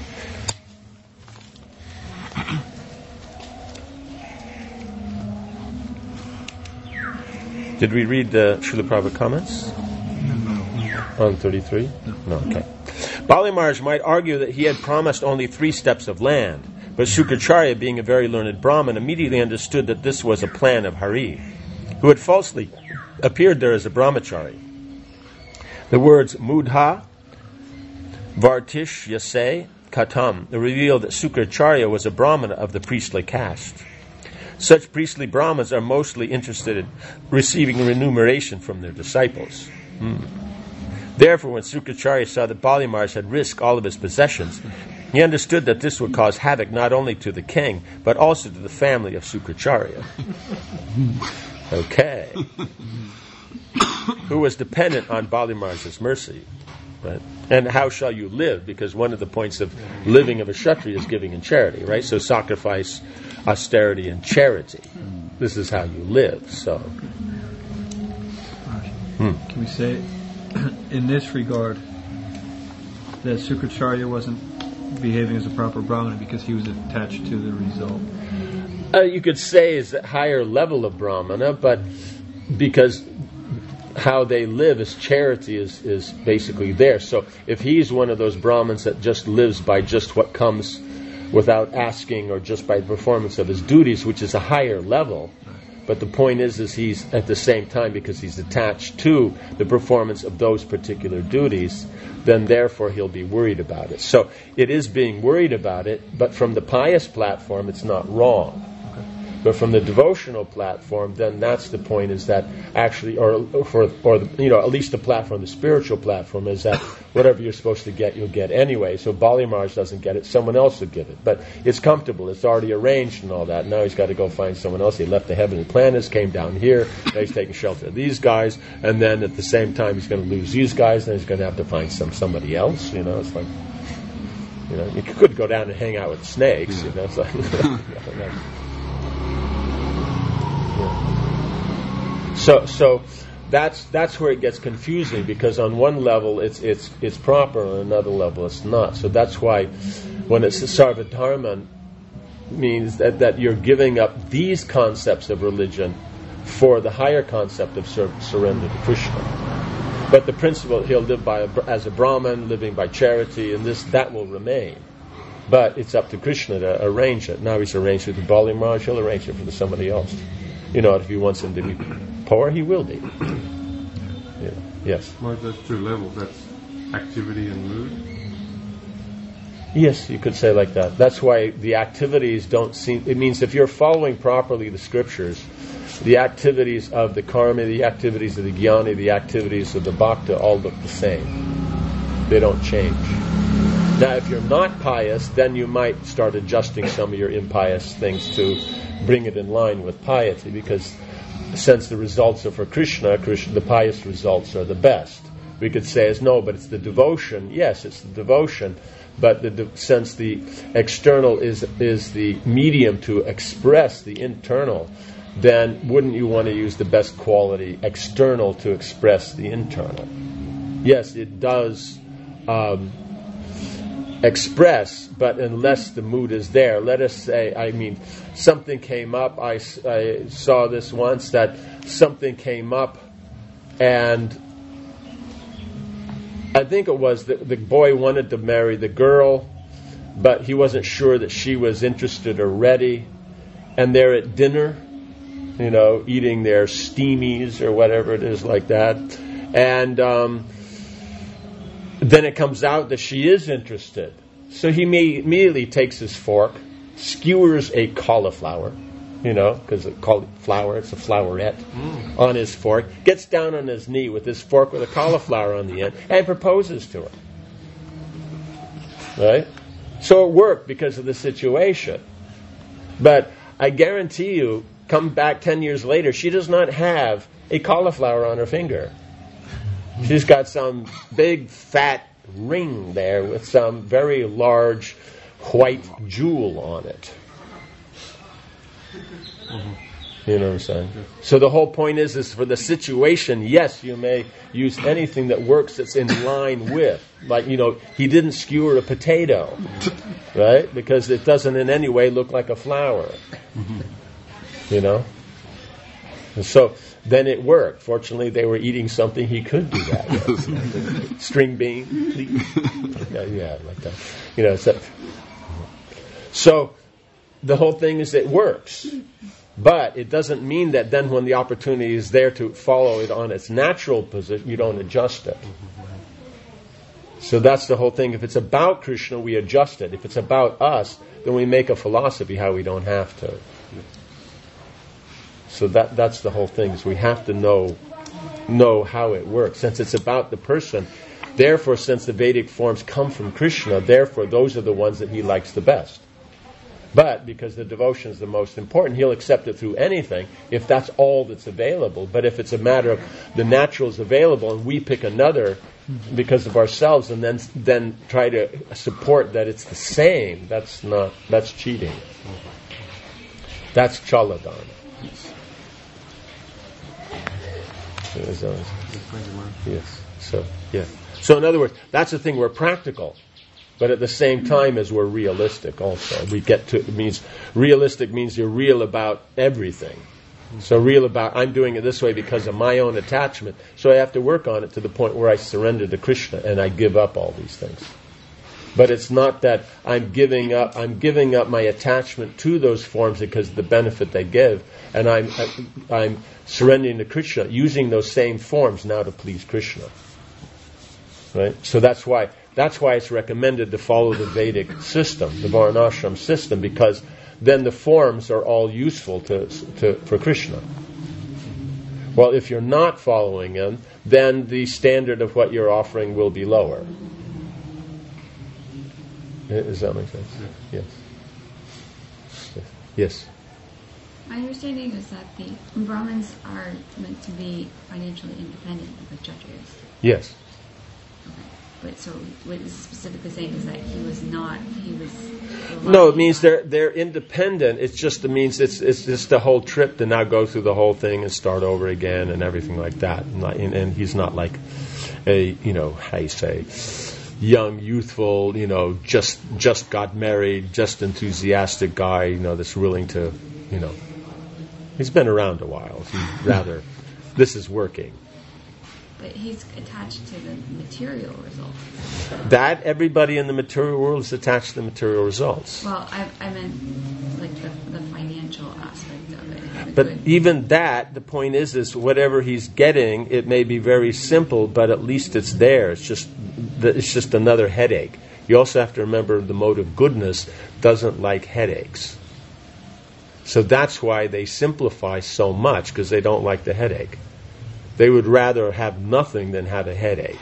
Did we read the Srila Prabhupada comments? No. On thirty-three? No. No, okay. Bali Maharaj might argue that he had promised only three steps of land, but Shukracharya, being a very learned Brahmin, immediately understood that this was a plan of Hari, who had falsely appeared there as a brahmachari. The words Mudha, Vartish Yase, Katam reveal that Shukracharya was a Brahmana of the priestly caste. Such priestly Brahmanas are mostly interested in receiving remuneration from their disciples. Hmm. Therefore, when Shukracharya saw that Bali Maharaj had risked all of his possessions, he understood that this would cause havoc not only to the king, but also to the family of Shukracharya. Okay. Who was dependent on Bali Maharaj's mercy. Right? And how shall you live? Because one of the points of living of a Kshatriya is giving in charity, right? So sacrifice, austerity, and charity. This is how you live. So, hmm. Can we say in this regard, that Sukracharya wasn't behaving as a proper Brahmana because he was attached to the result. Uh, you could say is a higher level of Brahmana, but because how they live as charity is, is basically there. So if he's one of those Brahmins that just lives by just what comes without asking or just by the performance of his duties, which is a higher level, but the point is, is he's at the same time, because he's attached to the performance of those particular duties, then therefore he'll be worried about it. So it is being worried about it, but from the pious platform, it's not wrong. But from the devotional platform, then that's the point, is that actually, or for, or the, you know, at least the platform, the spiritual platform, is that whatever you're supposed to get, you'll get anyway. So Bali Maharaj doesn't get it, someone else will get it. But it's comfortable, it's already arranged and all that. Now he's got to go find someone else. He left the heavenly planets, came down here, now he's taking shelter of these guys, and then at the same time he's going to lose these guys, and he's going to have to find some somebody else. You know, it's like, you know, you could go down and hang out with snakes. You know, it's like. So, so that's that's where it gets confusing, because on one level it's it's it's proper, on another level it's not. So that's why when it's sarvadharma, means that, that you're giving up these concepts of religion for the higher concept of sur- surrender to Krishna. But the principle, he'll live by a, as a Brahmin, living by charity, and this that will remain. But it's up to Krishna to arrange it. Now he's arranged it with Bali Maharaj, he'll arrange it for somebody else. You know, if he wants him to be poor, he will be. Yeah. Yes? Well, that's two levels. That's activity and mood. Yes, you could say like that. That's why the activities don't seem... It means if you're following properly the scriptures, the activities of the karma, the activities of the jnani, the activities of the bhakta all look the same. They don't change. Now, if you're not pious, then you might start adjusting some of your impious things to bring it in line with piety, because since the results are for Krishna, Krishna, the pious results are the best. We could say as no, but it's the devotion. Yes, it's the devotion, but the de- since the external is is the medium to express the internal, then wouldn't you want to use the best quality external to express the internal? Yes, it does um, express, but unless the mood is there. Let us say, I mean, something came up, I, I saw this once, that something came up, and I think it was that the boy wanted to marry the girl, but he wasn't sure that she was interested or ready, and they're at dinner, you know, eating their steamies or whatever it is like that, and um, then it comes out that she is interested. So he may, immediately takes his fork, skewers a cauliflower, you know, because cauliflower, it's a flowerette, mm. on his fork, gets down on his knee with his fork with a cauliflower on the end, and proposes to her. Right? So it worked because of the situation. But I guarantee you, come back ten years later, she does not have a cauliflower on her finger. She's got some big fat ring there with some very large white jewel on it. Mm-hmm. You know what I'm saying? So the whole point is, is for the situation, yes, you may use anything that works that's in line with. Like, you know, he didn't skewer a potato, right? Because it doesn't in any way look like a flower. Mm-hmm. You know? And so then it worked. Fortunately, they were eating something he could do that with. String bean, please. Yeah, yeah, like that. You know, so, so the whole thing is it works. But it doesn't mean that then when the opportunity is there to follow it on its natural position, you don't adjust it. So that's the whole thing. If it's about Krishna, we adjust it. If it's about us, then we make a philosophy how we don't have to. So that that's the whole thing, is we have to know know how it works. Since it's about the person, therefore, since the Vedic forms come from Krishna, therefore those are the ones that he likes the best. But because the devotion is the most important, he'll accept it through anything if that's all that's available. But if it's a matter of the natural is available and we pick another because of ourselves and then then try to support that it's the same, that's not that's cheating. That's chaladana. Yes. So, yeah. So in other words, that's the thing, we're practical, but at the same time as we're realistic also. We get to, it means, realistic means you're real about everything. So real about, I'm doing it this way because of my own attachment, so I have to work on it to the point where I surrender to Krishna and I give up all these things. But it's not that I'm giving up, I'm giving up my attachment to those forms because of the benefit they give, and I'm, I'm surrendering to Krishna, using those same forms now to please Krishna. Right? So that's why, that's why it's recommended to follow the Vedic system, the Varnashram system, because then the forms are all useful to, to for Krishna. Well, if you're not following them, then the standard of what you're offering will be lower. Does that make sense? Yes. Yes. Yes. My understanding is that the Brahmins are meant to be financially independent of the Kshatriyas. Yes. Okay. But so what is specifically saying is that he was not, he was... No, it means they're they're independent. It's just it means it's it's just the whole trip to now go through the whole thing and start over again and everything like that. And, and, and he's not like a, you know, how you say, young, youthful, you know, just just got married, just enthusiastic guy, you know, that's willing to, you know, he's been around a while. He's rather, this is working. But he's attached to the material results. That, everybody in the material world is attached to the material results. Well, I, I meant like the, the financial aspect of it. But even that, the point is, is whatever he's getting, it may be very simple, but at least it's there. It's just, it's just another headache. You also have to remember the mode of goodness doesn't like headaches. So that's why they simplify so much, because they don't like the headache. They would rather have nothing than have a headache.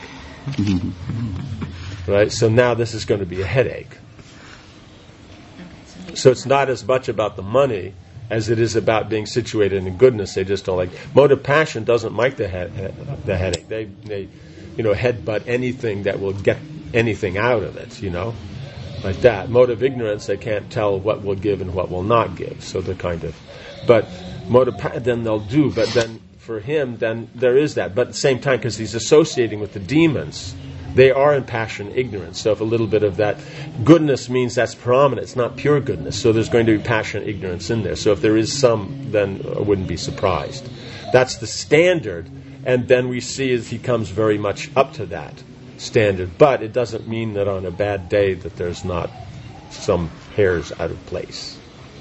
Right? So now this is going to be a headache. So it's not as much about the money as it is about being situated in goodness. They just don't like. Mode of passion doesn't like the he- the headache. They they you know headbutt anything that will get anything out of it. You know, like that. Mode of ignorance, they can't tell what will give and what will not give. So they're kind of. But mode of pa- then they'll do. But then for him, then there is that. But at the same time, because he's associating with the demons, they are in passion ignorance. So if a little bit of that goodness means that's predominant, it's not pure goodness. So there's going to be passion ignorance in there. So if there is some, then I wouldn't be surprised. That's the standard. And then we see as he comes very much up to that standard. But it doesn't mean that on a bad day that there's not some hairs out of place.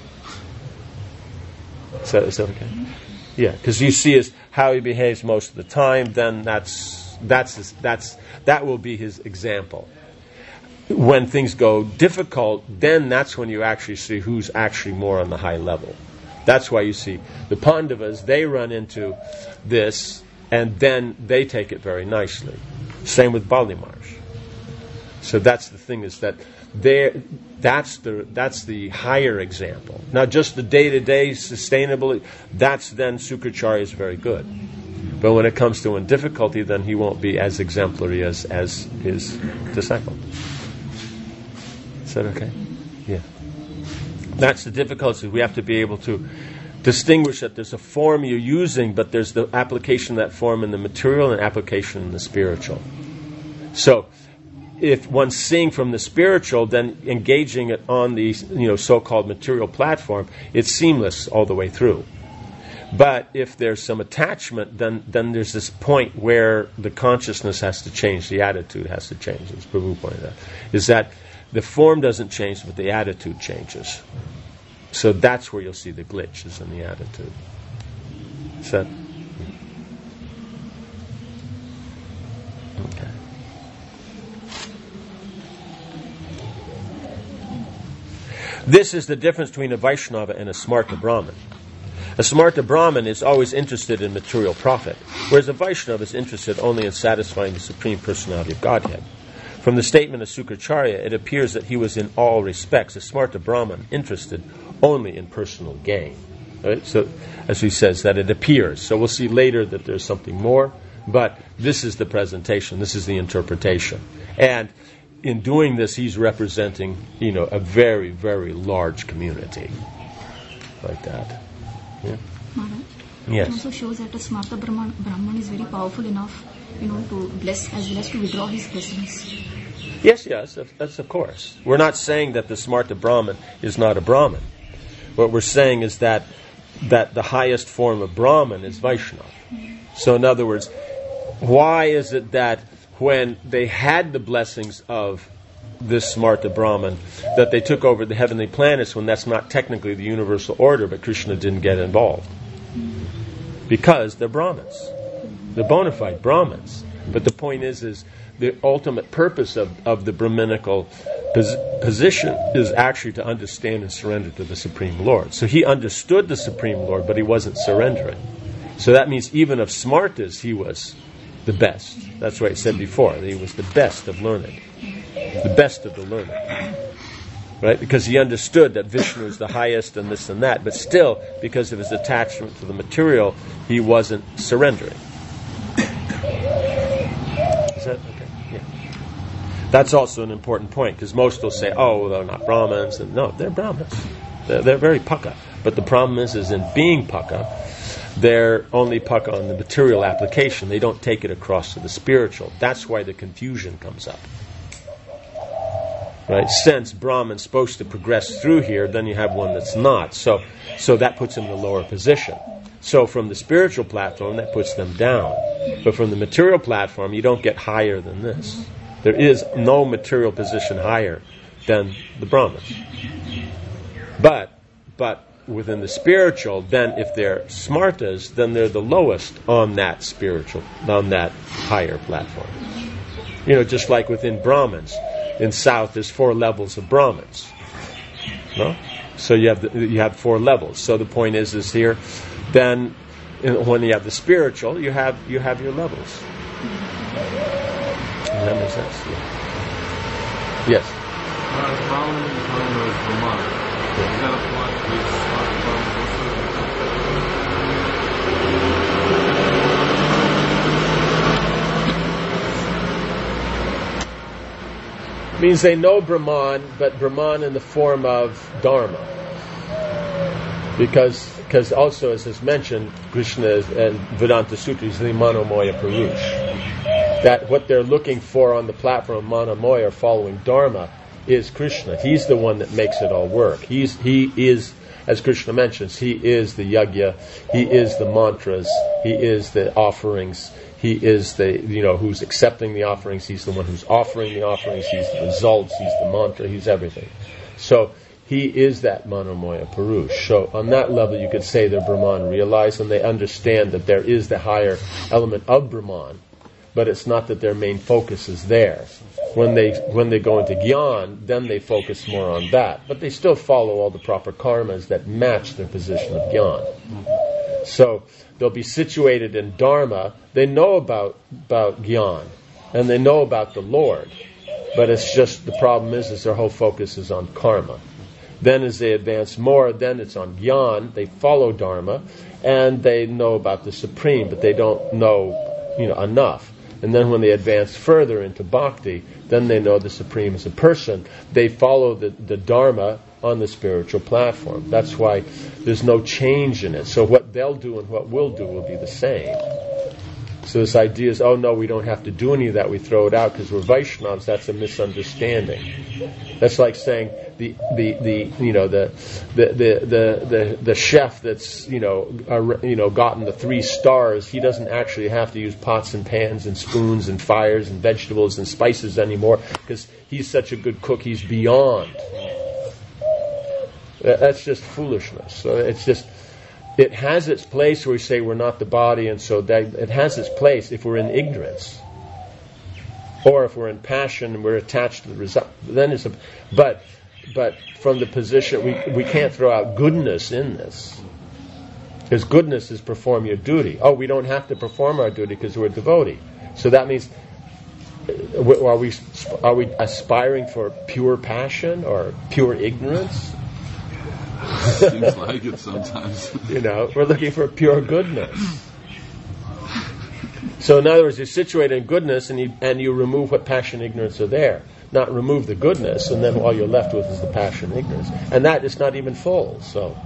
Is that, is that okay? Yeah, because you see as how he behaves most of the time, then that's that's his, that's that will be his example. When things go difficult, then that's when you actually see who's actually more on the high level. That's why you see the Pandavas, they run into this, and then they take it very nicely. Same with Bali Maharaj. So that's the thing, is that there, that's the that's the higher example. Now, just the day-to-day sustainable, that's then Sukracharya is very good. But when it comes to in difficulty, then he won't be as exemplary as, as his disciple. Is that okay? Yeah. That's the difficulty. We have to be able to distinguish that there's a form you're using, but there's the application of that form in the material and application in the spiritual. So, if one's seeing from the spiritual, then engaging it on the you know so-called material platform, it's seamless all the way through. But if there's some attachment, then then there's this point where the consciousness has to change, the attitude has to change, as Prabhu pointed out. Is that the form doesn't change, but the attitude changes. So that's where you'll see the glitch, is in the attitude. Is that... Okay. This is the difference between a Vaishnava and a Smarta Brahmin. A Smarta Brahmin is always interested in material profit, whereas a Vaishnava is interested only in satisfying the Supreme Personality of Godhead. From the statement of Sukracharya, it appears that he was in all respects a Smarta Brahmin, interested only in personal gain. Right? So, as he says, that it appears. So we'll see later that there's something more, but this is the presentation, this is the interpretation. And in doing this, he's representing, you know, a very, very large community. Like that. Yeah? Maharaj, Yes. it also shows that a Smarta Brahman, Brahman is very powerful enough you know, to bless as well as to withdraw his blessings. Yes, yes, that's of course. We're not saying that the Smarta Brahmin is not a Brahmin. What we're saying is that that the highest form of Brahmin is Vaishnava. So in other words, why is it that when they had the blessings of this Smarta Brahmin, that they took over the heavenly planets when that's not technically the universal order, but Krishna didn't get involved? Because they're Brahmins. They're bona fide Brahmins. But the point is, is the ultimate purpose of, of the Brahminical pos- position is actually to understand and surrender to the Supreme Lord. So he understood the Supreme Lord, but he wasn't surrendering. So that means even of Smartas, he was the best. That's what I said before, that he was the best of learned. The best of the learned. Right? Because he understood that Vishnu is the highest and this and that, but still, because of his attachment to the material, he wasn't surrendering. Is that okay? Yeah. That's also an important point, because most will say, oh, they're not Brahmins. And no, they're Brahmins. They're, they're very pukka. But the problem is, is in being pukka, they're only pukka on the material application. They don't take it across to the spiritual. That's why the confusion comes up. Right? Since Brahman's supposed to progress through here, then you have one that's not. So, so that puts him in a lower position. So from the spiritual platform, that puts them down. But from the material platform, you don't get higher than this. There is no material position higher than the Brahmins. But, but within the spiritual, then if they're smartas, then they're the lowest on that spiritual, on that higher platform. You know, just like within Brahmins. In South, there's four levels of Brahmins. No? So you have the, you have four levels. So the point is, is here, then when you have the spiritual, you have you have your levels. Does that make sense? Yeah. Yes. Uh, Brahman and Brahman is Brahman. Does that apply to these Means they know Brahman, but Brahman in the form of Dharma. Because because also, as is mentioned, Krishna is, and Vedanta Sutra is the Manomoya Purush. That what they're looking for on the platform of Manomoya, following Dharma, is Krishna. He's the one that makes it all work. He's He is, as Krishna mentions, He is the yajna, He is the mantras, He is the offerings, He is the, you know, who's accepting the offerings, He's the one who's offering the offerings, He's the results, He's the mantra, He's everything. So, He is that Manomoya Purush. So, on that level, you could say they're Brahman realized, and they understand that there is the higher element of Brahman, but it's not that their main focus is there. When they when they go into Gyan, then they focus more on that. But they still follow all the proper karmas that match their position of Gyan. So, they'll be situated in Dharma. They know about, about Gyan, and they know about the Lord. But it's just, the problem is, is their whole focus is on karma. Then as they advance more, then it's on Gyan. They follow Dharma, and they know about the Supreme, but they don't know, you know, enough. And then when they advance further into Bhakti, then they know the Supreme as a person. They follow the, the Dharma on the spiritual platform. That's why there's no change in it. So what they'll do and what we'll do will be the same. So this idea is, oh no, we don't have to do any of that, we throw it out because we're Vaishnavas. That's a misunderstanding. That's like saying the the, the you know the the, the the the the chef that's you know uh, you know gotten the three stars, he doesn't actually have to use pots and pans and spoons and fires and vegetables and spices anymore because he's such a good cook. He's beyond. That's just foolishness. So it's just, it has its place where we say we're not the body, and so that it has its place if we're in ignorance, or if we're in passion and we're attached to the result. Then it's a, but but from the position we we can't throw out goodness in this, because goodness is perform your duty. Oh, we don't have to perform our duty because we're a devotee. So that means, are we are we aspiring for pure passion or pure ignorance? Seems like it sometimes. You know, we're looking for pure goodness. So in other words, you're situated in goodness, and you and you remove what passion and ignorance are there. Not remove the goodness, and then all you're left with is the passion and ignorance. And that is not even full, so.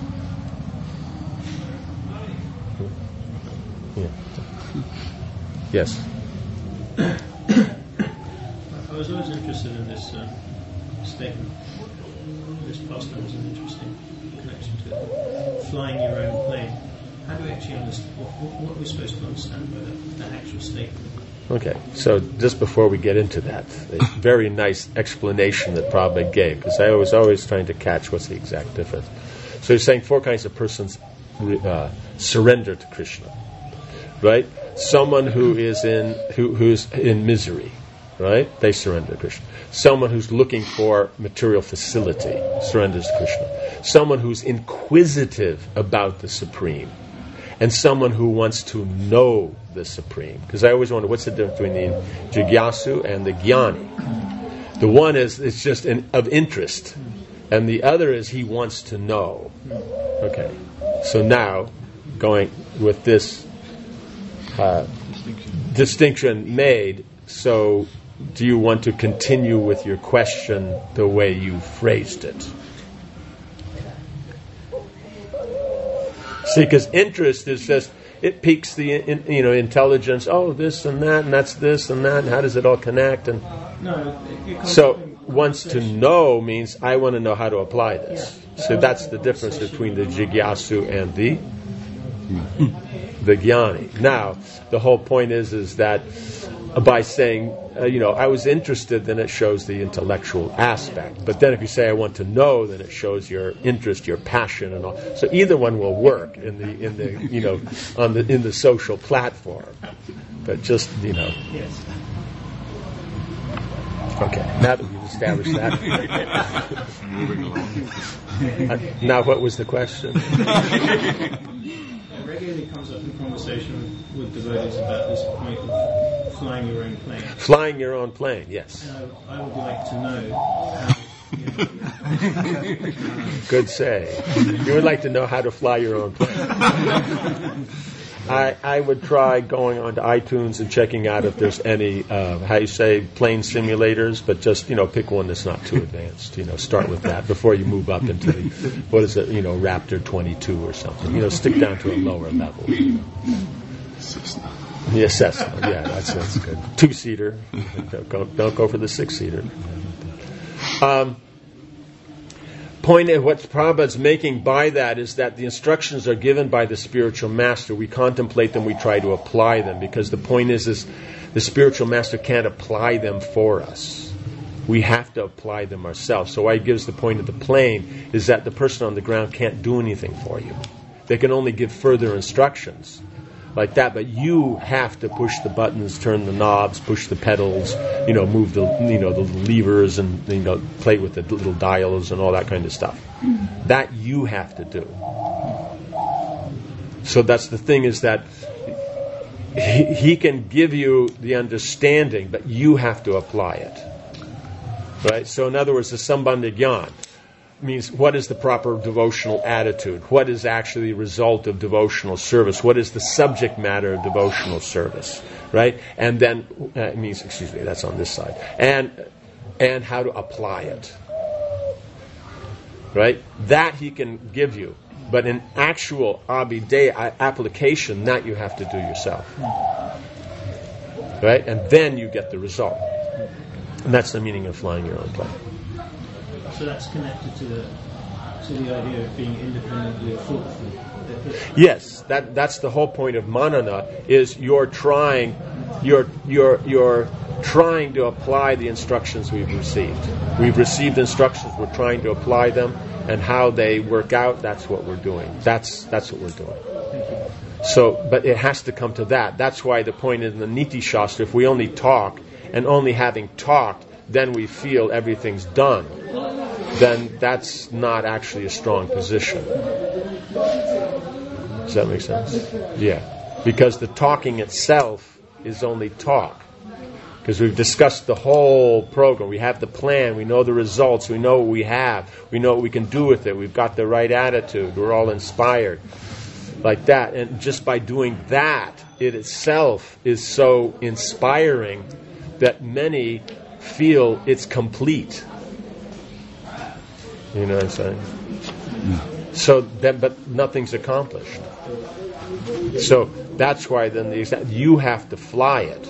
Yeah. Yes. I was always interested in this uh, statement. This pastime is an interesting connection to it. Flying your own plane. How do we actually understand what, what, what we're supposed to understand by that, that actual statement? Okay, so just before we get into that, a very nice explanation that Prabhupada gave, because I was always trying to catch what's the exact difference. So he's saying four kinds of persons uh, surrender to Krishna, right? Someone who is in who who's in misery, right? They surrender to Krishna. Someone who's looking for material facility surrenders to Krishna. Someone who's inquisitive about the Supreme, and someone who wants to know the Supreme. Because I always wonder, what's the difference between the Jigyasu and the Jnani? The one is it's just an, of interest, and the other is he wants to know. Okay, so now going with this uh, distinction. distinction made, so do you want to continue with your question the way you phrased it? See, because interest is just, it piques the in, you know intelligence. Oh, this and that, and that's this and that, and how does it all connect? And no, it, it so wants to know means I want to know how to apply this. Yeah. So that's the difference between the Jigyasu and the the Jnani. Now, the whole point is is that by saying, uh, you know, I was interested, then it shows the intellectual aspect. But then if you say I want to know, then it shows your interest, your passion, and all. So either one will work in the in the you know on the in the social platform. But just you know. Yes. Okay. Now that we've established that. Moving along. uh, now, what was the question? It regularly comes up in conversation with devotees about this point of flying your own plane. Flying your own plane, yes. And I, I would like to know how. You know, Good say. You would like to know how to fly your own plane. I, I would try going onto iTunes and checking out if there's any, uh, how you say, plane simulators, but just, you know, pick one that's not too advanced. You know, start with that before you move up into the, what is it, you know, Raptor twenty-two or something. You know, stick down to a lower level. You know. Cessna. Yeah, Cessna. Yeah, that's, that's good. Two-seater. Don't go, don't go for the six-seater. Um, point of what Prabhupada's making by that is that the instructions are given by the spiritual master. We contemplate them, we try to apply them, because the point is, is the spiritual master can't apply them for us. We have to apply them ourselves. So why he gives the point of the plane is that the person on the ground can't do anything for you. They can only give further instructions like that, but you have to push the buttons, turn the knobs, push the pedals, you know, move the you know the levers, and you know play with the little dials and all that kind of stuff. That you have to do. So that's the thing, is that he, he can give you the understanding, but you have to apply it. Right? So in other words, the Sambandha Gyan means what is the proper devotional attitude? What is actually the result of devotional service? What is the subject matter of devotional service? Right? And then, uh, it means, excuse me, that's on this side. And and how to apply it. Right? That he can give you. But in actual abhidheya application, that you have to do yourself. Right? And then you get the result. And that's the meaning of flying your own plane. so that's connected to the to the idea of being independently thoughtful. Yes, that that's the whole point of manana, is you're trying you're you're you're trying to apply the instructions we've received. We've received instructions, we're trying to apply them, and how they work out, that's what we're doing. That's that's what we're doing. So, but it has to come to that. That's why the point in the Niti Shastra, if we only talk, and only having talked, then we feel everything's done, then that's not actually a strong position. Does that make sense? Yeah. Because the talking itself is only talk. Because we've discussed the whole program. We have the plan. We know the results. We know what we have. We know what we can do with it. We've got the right attitude. We're all inspired. Like that. And just by doing that, it itself is so inspiring that many feel it's complete. You know what I'm saying? So, that, but nothing's accomplished. So that's why then the exact, you have to fly it.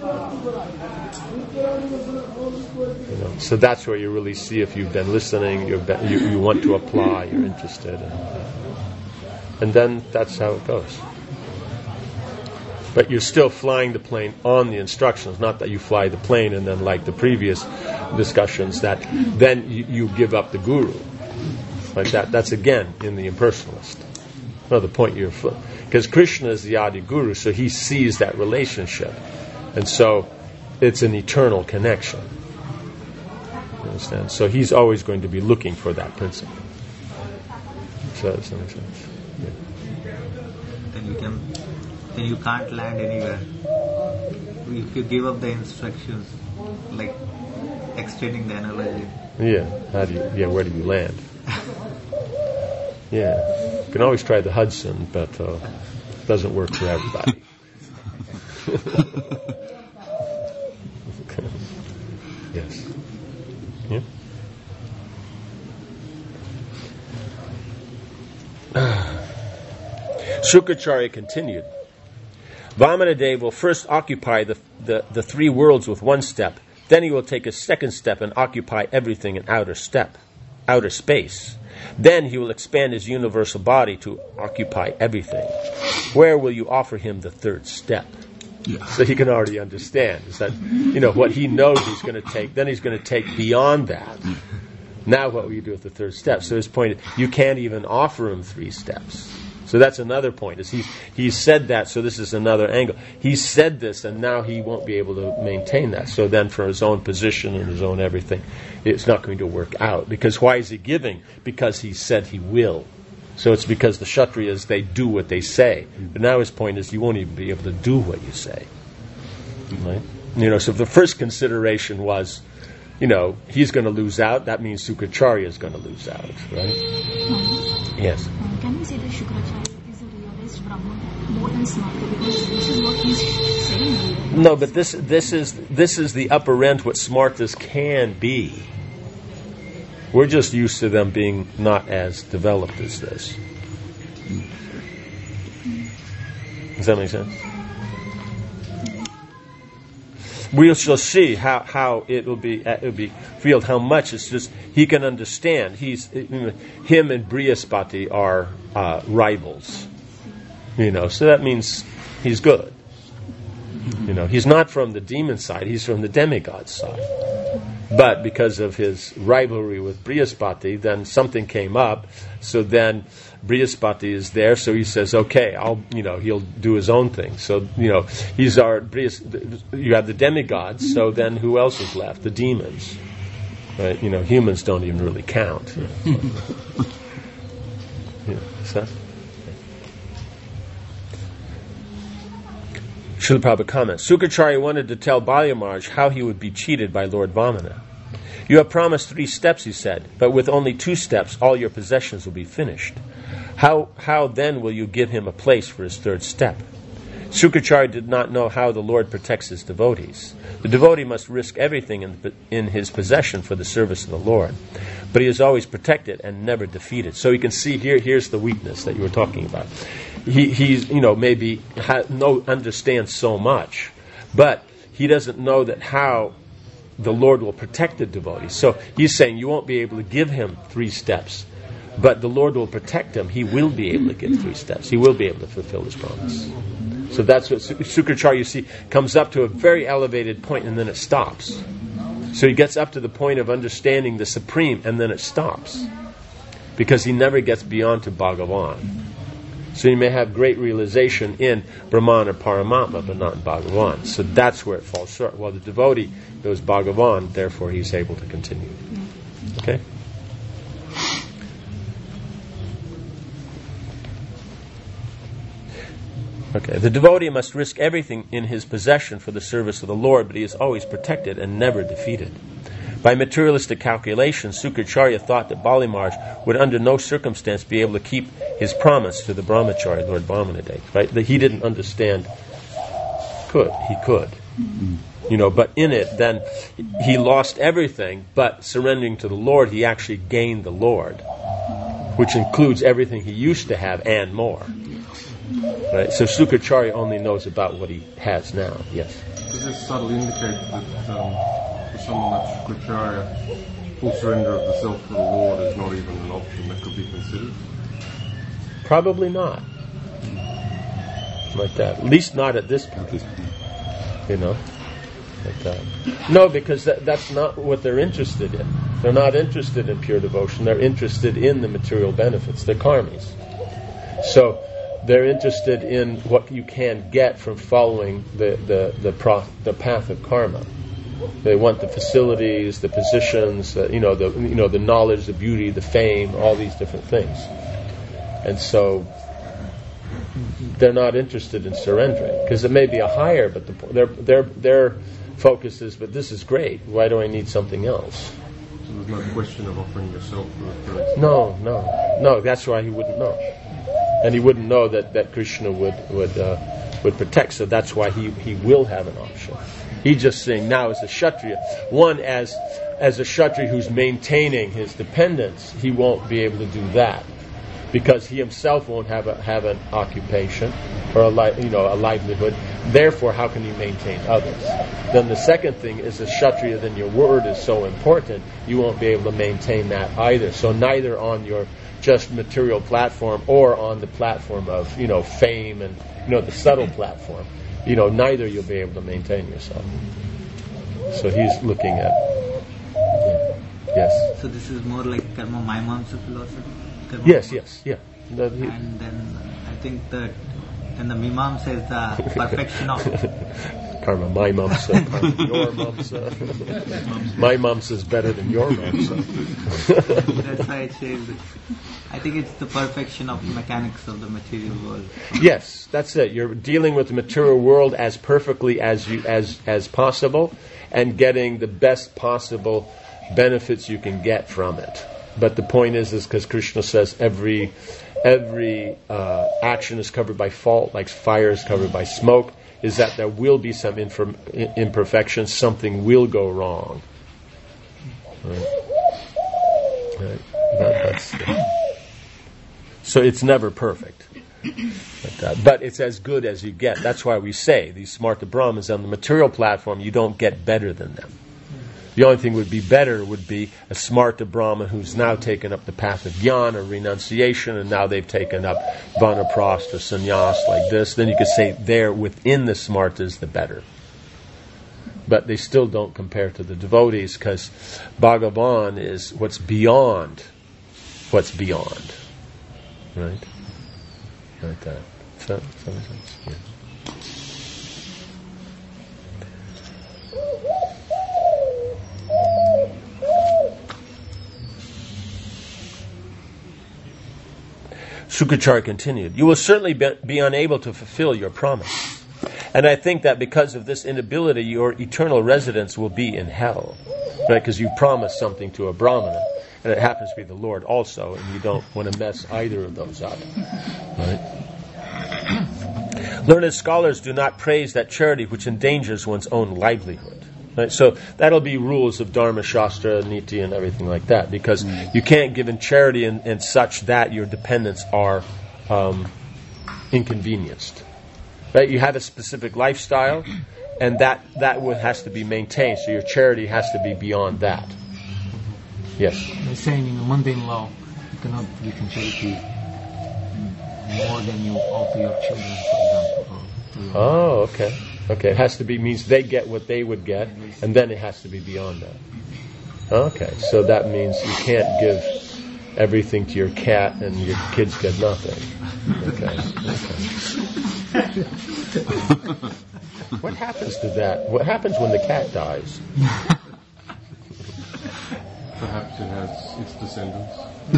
You know, so that's where you really see if you've been listening, you've been, you, you want to apply, you're interested, and, and then that's how it goes. But you're still flying the plane on the instructions, not that you fly the plane and then, like the previous discussions, that then you, you give up the guru. Like that. That's again in the impersonalist. No, the point you're because Krishna is the Adi Guru, so he sees that relationship, and so it's an eternal connection. You understand? So he's always going to be looking for that principle. So does that make sense? Yeah. Then you can, then you can't land anywhere. If you give up the instructions, like extending the analogy. Yeah. How do you? Yeah. Where do you land? Yeah. You can always try the Hudson, but uh, it doesn't work for everybody. Okay. Yes. Yeah. Shukracharya continued. Vamanadeva will first occupy the, the, the three worlds with one step. Then he will take a second step and occupy everything in outer step, outer space. Then he will expand his universal body to occupy everything. Where will you offer him the third step? Yeah. So he can already understand. Is that, you know, what he knows he's going to take, then he's going to take beyond that. Now what will you do with the third step? So his point is, you can't even offer him three steps. So that's another point. Is he he said that, so this is another angle. He said this, and now he won't be able to maintain that. So then for his own position and his own everything, it's not going to work out. Because why is he giving? Because he said he will. So it's because the Kshatriyas, they do what they say. But now his point is, you won't even be able to do what you say. Right? You know, so if the first consideration was, you know, he's going to lose out, that means Shukracharya is going to lose out, right? Mm-hmm. Yes. Um, can we say that Shukracharya is a realized Brahman more than Smarta, because this is what he's saying here? No, but this this is this is the upper end what Smartas can be. We're just used to them being not as developed as this. Does that make sense? We shall see how, how it will be it will be revealed how much it's just he can understand. He's him and Brihaspati are uh, rivals, you know. So that means he's good. You know, he's not from the demon side; he's from the demigod side. But because of his rivalry with Brihaspati, then something came up. So then Brihaspati is there, so he says, "Okay, I'll." You know, he'll do his own thing. So you know, he's our. You have the demigods. So then, who else is left? The demons, right? You know, humans don't even really count. You know, so. Yeah, so. Srila Prabhupada comments, Shukracharya wanted to tell Balya Maharaj how he would be cheated by Lord Vamana. You have promised three steps, he said, but with only two steps, all your possessions will be finished. How how then will you give him a place for his third step? Shukracharya did not know how the Lord protects his devotees. The devotee must risk everything in, in his possession for the service of the Lord. But he is always protected and never defeated. So you can see here, here's the weakness that you were talking about. He he's you know maybe ha, no understands so much, but he doesn't know that how the Lord will protect the devotee. So he's saying you won't be able to give him three steps, but the Lord will protect him. He will be able to give three steps. He will be able to fulfill his promise. So that's what Shukracharya, you see, comes up to a very elevated point and then it stops. So he gets up to the point of understanding the Supreme and then it stops. Because he never gets beyond to Bhagavan. So you may have great realization in Brahman or Paramatma, but not in Bhagavan. So that's where it falls short. Well, the devotee knows Bhagavan, therefore he's able to continue. Okay? Okay. The devotee must risk everything in his possession for the service of the Lord, but he is always protected and never defeated. By materialistic calculations, Shukracharya thought that Bali Maharaj would under no circumstance be able to keep his promise to the Brahmachari, Lord Vamanadeva. Right? That he didn't understand. Could. He could. You know, but in it, then, he lost everything, but surrendering to the Lord, he actually gained the Lord, which includes everything he used to have and more. Right? So Sukracharya only knows about what he has now. Yes. Does this subtly indicate that um, for someone like Sukracharya, full surrender of the self to the Lord is not even an option that could be considered? Probably not. Like that. At least not at this point. You know? Like that. No, because that, that's not what they're interested in. They're not interested in pure devotion. They're interested in the material benefits. They're karmis. So they're interested in what you can get from following the the the, pro, the path of karma. They want the facilities, the positions, uh, you know, the you know the knowledge, the beauty, the fame, all these different things. And so they're not interested in surrendering because it may be a higher, but the, their their their focus is, but this is great. Why do I need something else? So there's no question of offering yourself for a No, no, no. That's why he wouldn't know, and he wouldn't know that, that Krishna would would uh, would protect. So that's why he, he will have an option. He's just saying now as a Kshatriya, one as as a Kshatriya who's maintaining his dependence, he won't be able to do that because he himself won't have a have an occupation or a li- you know a livelihood. Therefore, how can he maintain others? Then the second thing is as Kshatriya, then your word is so important, you won't be able to maintain that either. So neither on your just material platform or on the platform of, you know, fame and, you know, the subtle platform, you know, neither you'll be able to maintain yourself. So he's looking at, yeah. Yes. So this is more like Karma Mimamsa philosophy? Karma Yes, yes, yeah. That he, and then I think that then the Mimamsa is the perfection of Karma, my mamsa, karma, your mamsa. My mamsa is better than your mamsa. That's why it says that I think it's the perfection of the mechanics of the material world. Yes, that's it. You're dealing with the material world as perfectly as you as as possible, and getting the best possible benefits you can get from it. But the point is, is because Krishna says every every uh, action is covered by fault, like fire is covered by smoke, is that there will be some infer- imperfections, something will go wrong. Right? Right. That, that's, uh, so it's never perfect. But, uh, but it's as good as you get. That's why we say these Smarta Brahmins on the material platform, you don't get better than them. The only thing would be better would be a Smarta Brahmin who's now taken up the path of jnana or renunciation, and now they've taken up vanaprastha or sannyas like this. Then you could say they're within the Smartas the better. But they still don't compare to the devotees because Bhagavan is what's beyond what's beyond. Right? Like that. Does that, does that make sense? Yeah. Sukracharya continued, you will certainly be, be unable to fulfill your promise. And I think that because of this inability, your eternal residence will be in hell. Right? Because you promised something to a Brahmana, and it happens to be the Lord also, and you don't want to mess either of those up. Right? Learned scholars do not praise that charity which endangers one's own livelihood. Right? So that'll be rules of Dharma, Shastra, Niti, and everything like that, because you can't give in charity and, and such that your dependents are um, inconvenienced. Right? You have a specific lifestyle, and that that has to be maintained. So your charity has to be beyond that. Yes. They're saying in the mundane law, you cannot give in charity more than you offer your children, for example. Or oh, okay. Okay, it has to be, means they get what they would get, and then it has to be beyond that. Okay, so that means you can't give everything to your cat and your kids get nothing. Okay. Okay. What happens to that? What happens when the cat dies? Perhaps it has its descendants.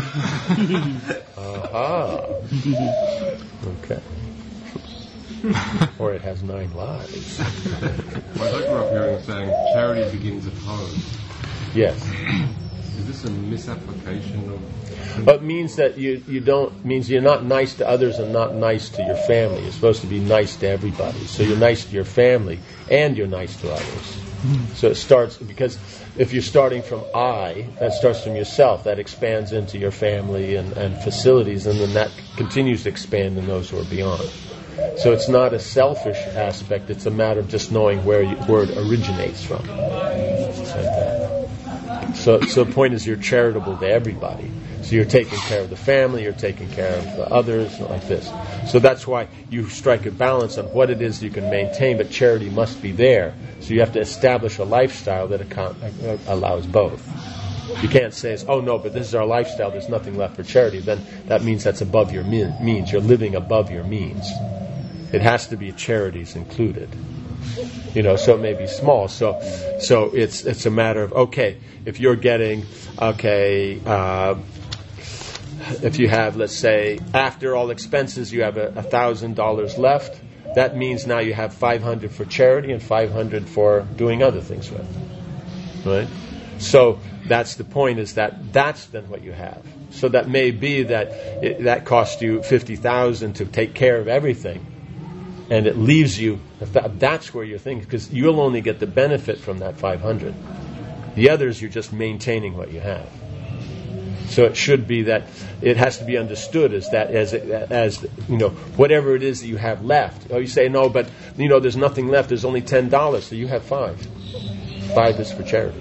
Aha. Okay. Or it has nine lives. Well, I grew up hearing saying charity begins at home. Yes. Is this a misapplication of? But it means that you, you don't means you're not nice to others and not nice to your family. You're supposed to be nice to everybody. So you're nice to your family and you're nice to others. So it starts because if you're starting from I, that starts from yourself. That expands into your family and, and facilities, and then that continues to expand in those who are beyond. So it's not a selfish aspect, it's a matter of just knowing where, you, where it originates from. It's like that. So, so the point is you're charitable to everybody. So you're taking care of the family, you're taking care of the others, like this. So that's why you strike a balance on what it is you can maintain, but charity must be there. So you have to establish a lifestyle that account, uh, allows both. You can't say, oh no, but this is our lifestyle, there's nothing left for charity. Then that means that's above your means. You're living above your means. It has to be charities included. You know, so it may be small. So so it's it's a matter of, okay, if you're getting, okay, uh, if you have, let's say, after all expenses, you have a, a thousand dollars left, that means now you have five hundred for charity and five hundred for doing other things with. Right? So that's the point, is that that's then what you have. So that may be that it, that cost you fifty thousand to take care of everything, and it leaves you, that's where you're thinking, because you'll only get the benefit from that five hundred. The others, you're just maintaining what you have. So it should be that it has to be understood as that, as as you know, whatever it is that you have left. Oh, you say no, but you know, there's nothing left. There's only ten dollars, so you have five. Five is for charity,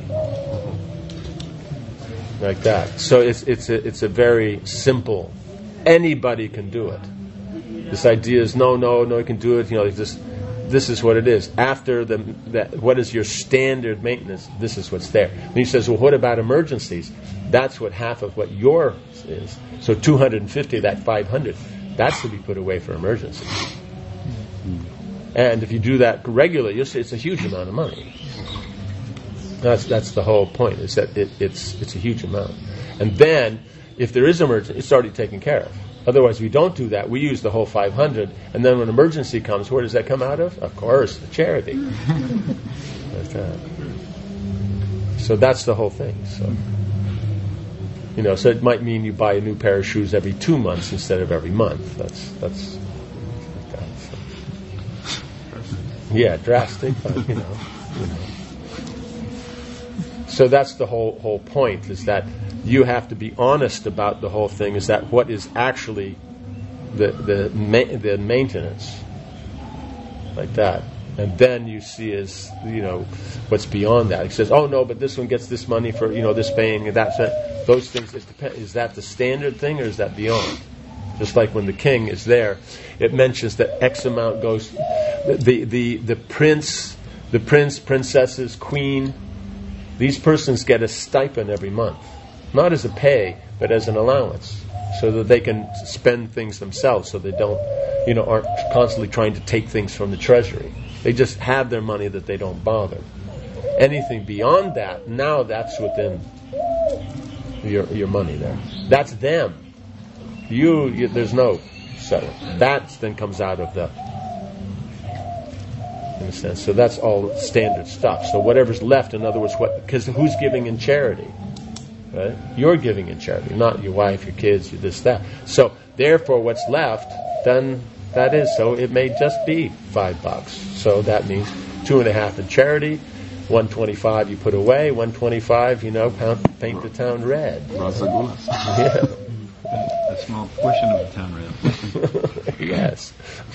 like that. So it's it's a, it's a very simple. Anybody can do it. This idea is no, no, no, you can do it. You know, this this is what it is. After the that, what is your standard maintenance? This is what's there. And he says, well, what about emergencies? That's what half of what yours is. So two hundred fifty of that five hundred, that's to be put away for emergencies. And if you do that regularly, you'll see it's a huge amount of money. That's that's the whole point, is that it, it's it's a huge amount. And then, if there is emergency, it's already taken care of. Otherwise, we don't do that. We use the whole five hundred, and then when emergency comes, where does that come out of? Of course, the charity. Like that. So that's the whole thing. So, you know, so it might mean you buy a new pair of shoes every two months instead of every month. That's that's like that. So. Yeah, drastic, but you know, you know. So that's the whole whole point, is that you have to be honest about the whole thing, is that what is actually the the ma- the maintenance, like that. And then you see as, you know, what's beyond that. He says, oh no, but this one gets this money for, you know, this paying and that. Those things, it depend, is that the standard thing or is that beyond? Just like when the king is there, it mentions that X amount goes, the the, the, the prince, the prince, princesses, queen, these persons get a stipend every month. Not as a pay, but as an allowance, so that they can spend things themselves, so they don't, you know, aren't constantly trying to take things from the treasury. They just have their money that they don't bother. Anything beyond that, now that's within your your money there. That's them. You, you there's no settle. That then comes out of the, in a sense. So that's all standard stuff. So whatever's left, in other words, what, because who's giving in charity? Right? You're giving in charity, not your wife, your kids, your this, that. So therefore, what's left, then that is. So it may just be five bucks. So that means two and a half in charity, one twenty-five you put away, one twenty-five, you know, paint the town red. Yeah. A small portion of the town red. Yes.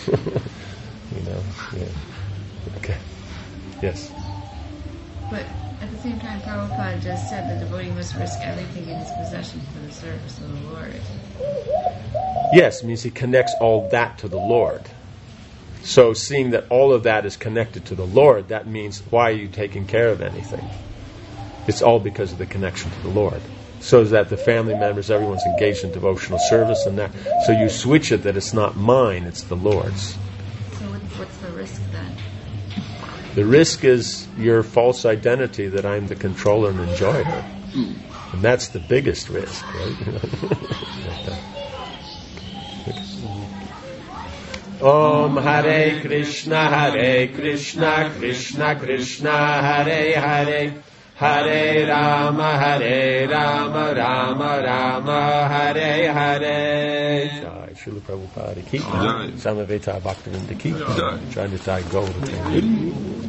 You know. Yeah. Okay. Yes. But at the same time, Prabhupada just said the devotee must risk everything in his possession for the service of the Lord. Yes, it means he connects all that to the Lord. So seeing that all of that is connected to the Lord, that means, why are you taking care of anything? It's all because of the connection to the Lord. So that the family members, everyone's engaged in devotional service and that. So you switch it that it's not mine, it's the Lord's. So what's the risk then? The risk is your false identity that I'm the controller and enjoyer. And that's the biggest risk, right? Om Hare Krishna, Hare Krishna, Krishna Krishna, Hare Hare, Hare Rama, Hare Rama, Rama Rama, Hare Hare. Jai Srila Prabhupada ki. Samaveta Bhaktivinoda ki. Jai Nitai Gaura.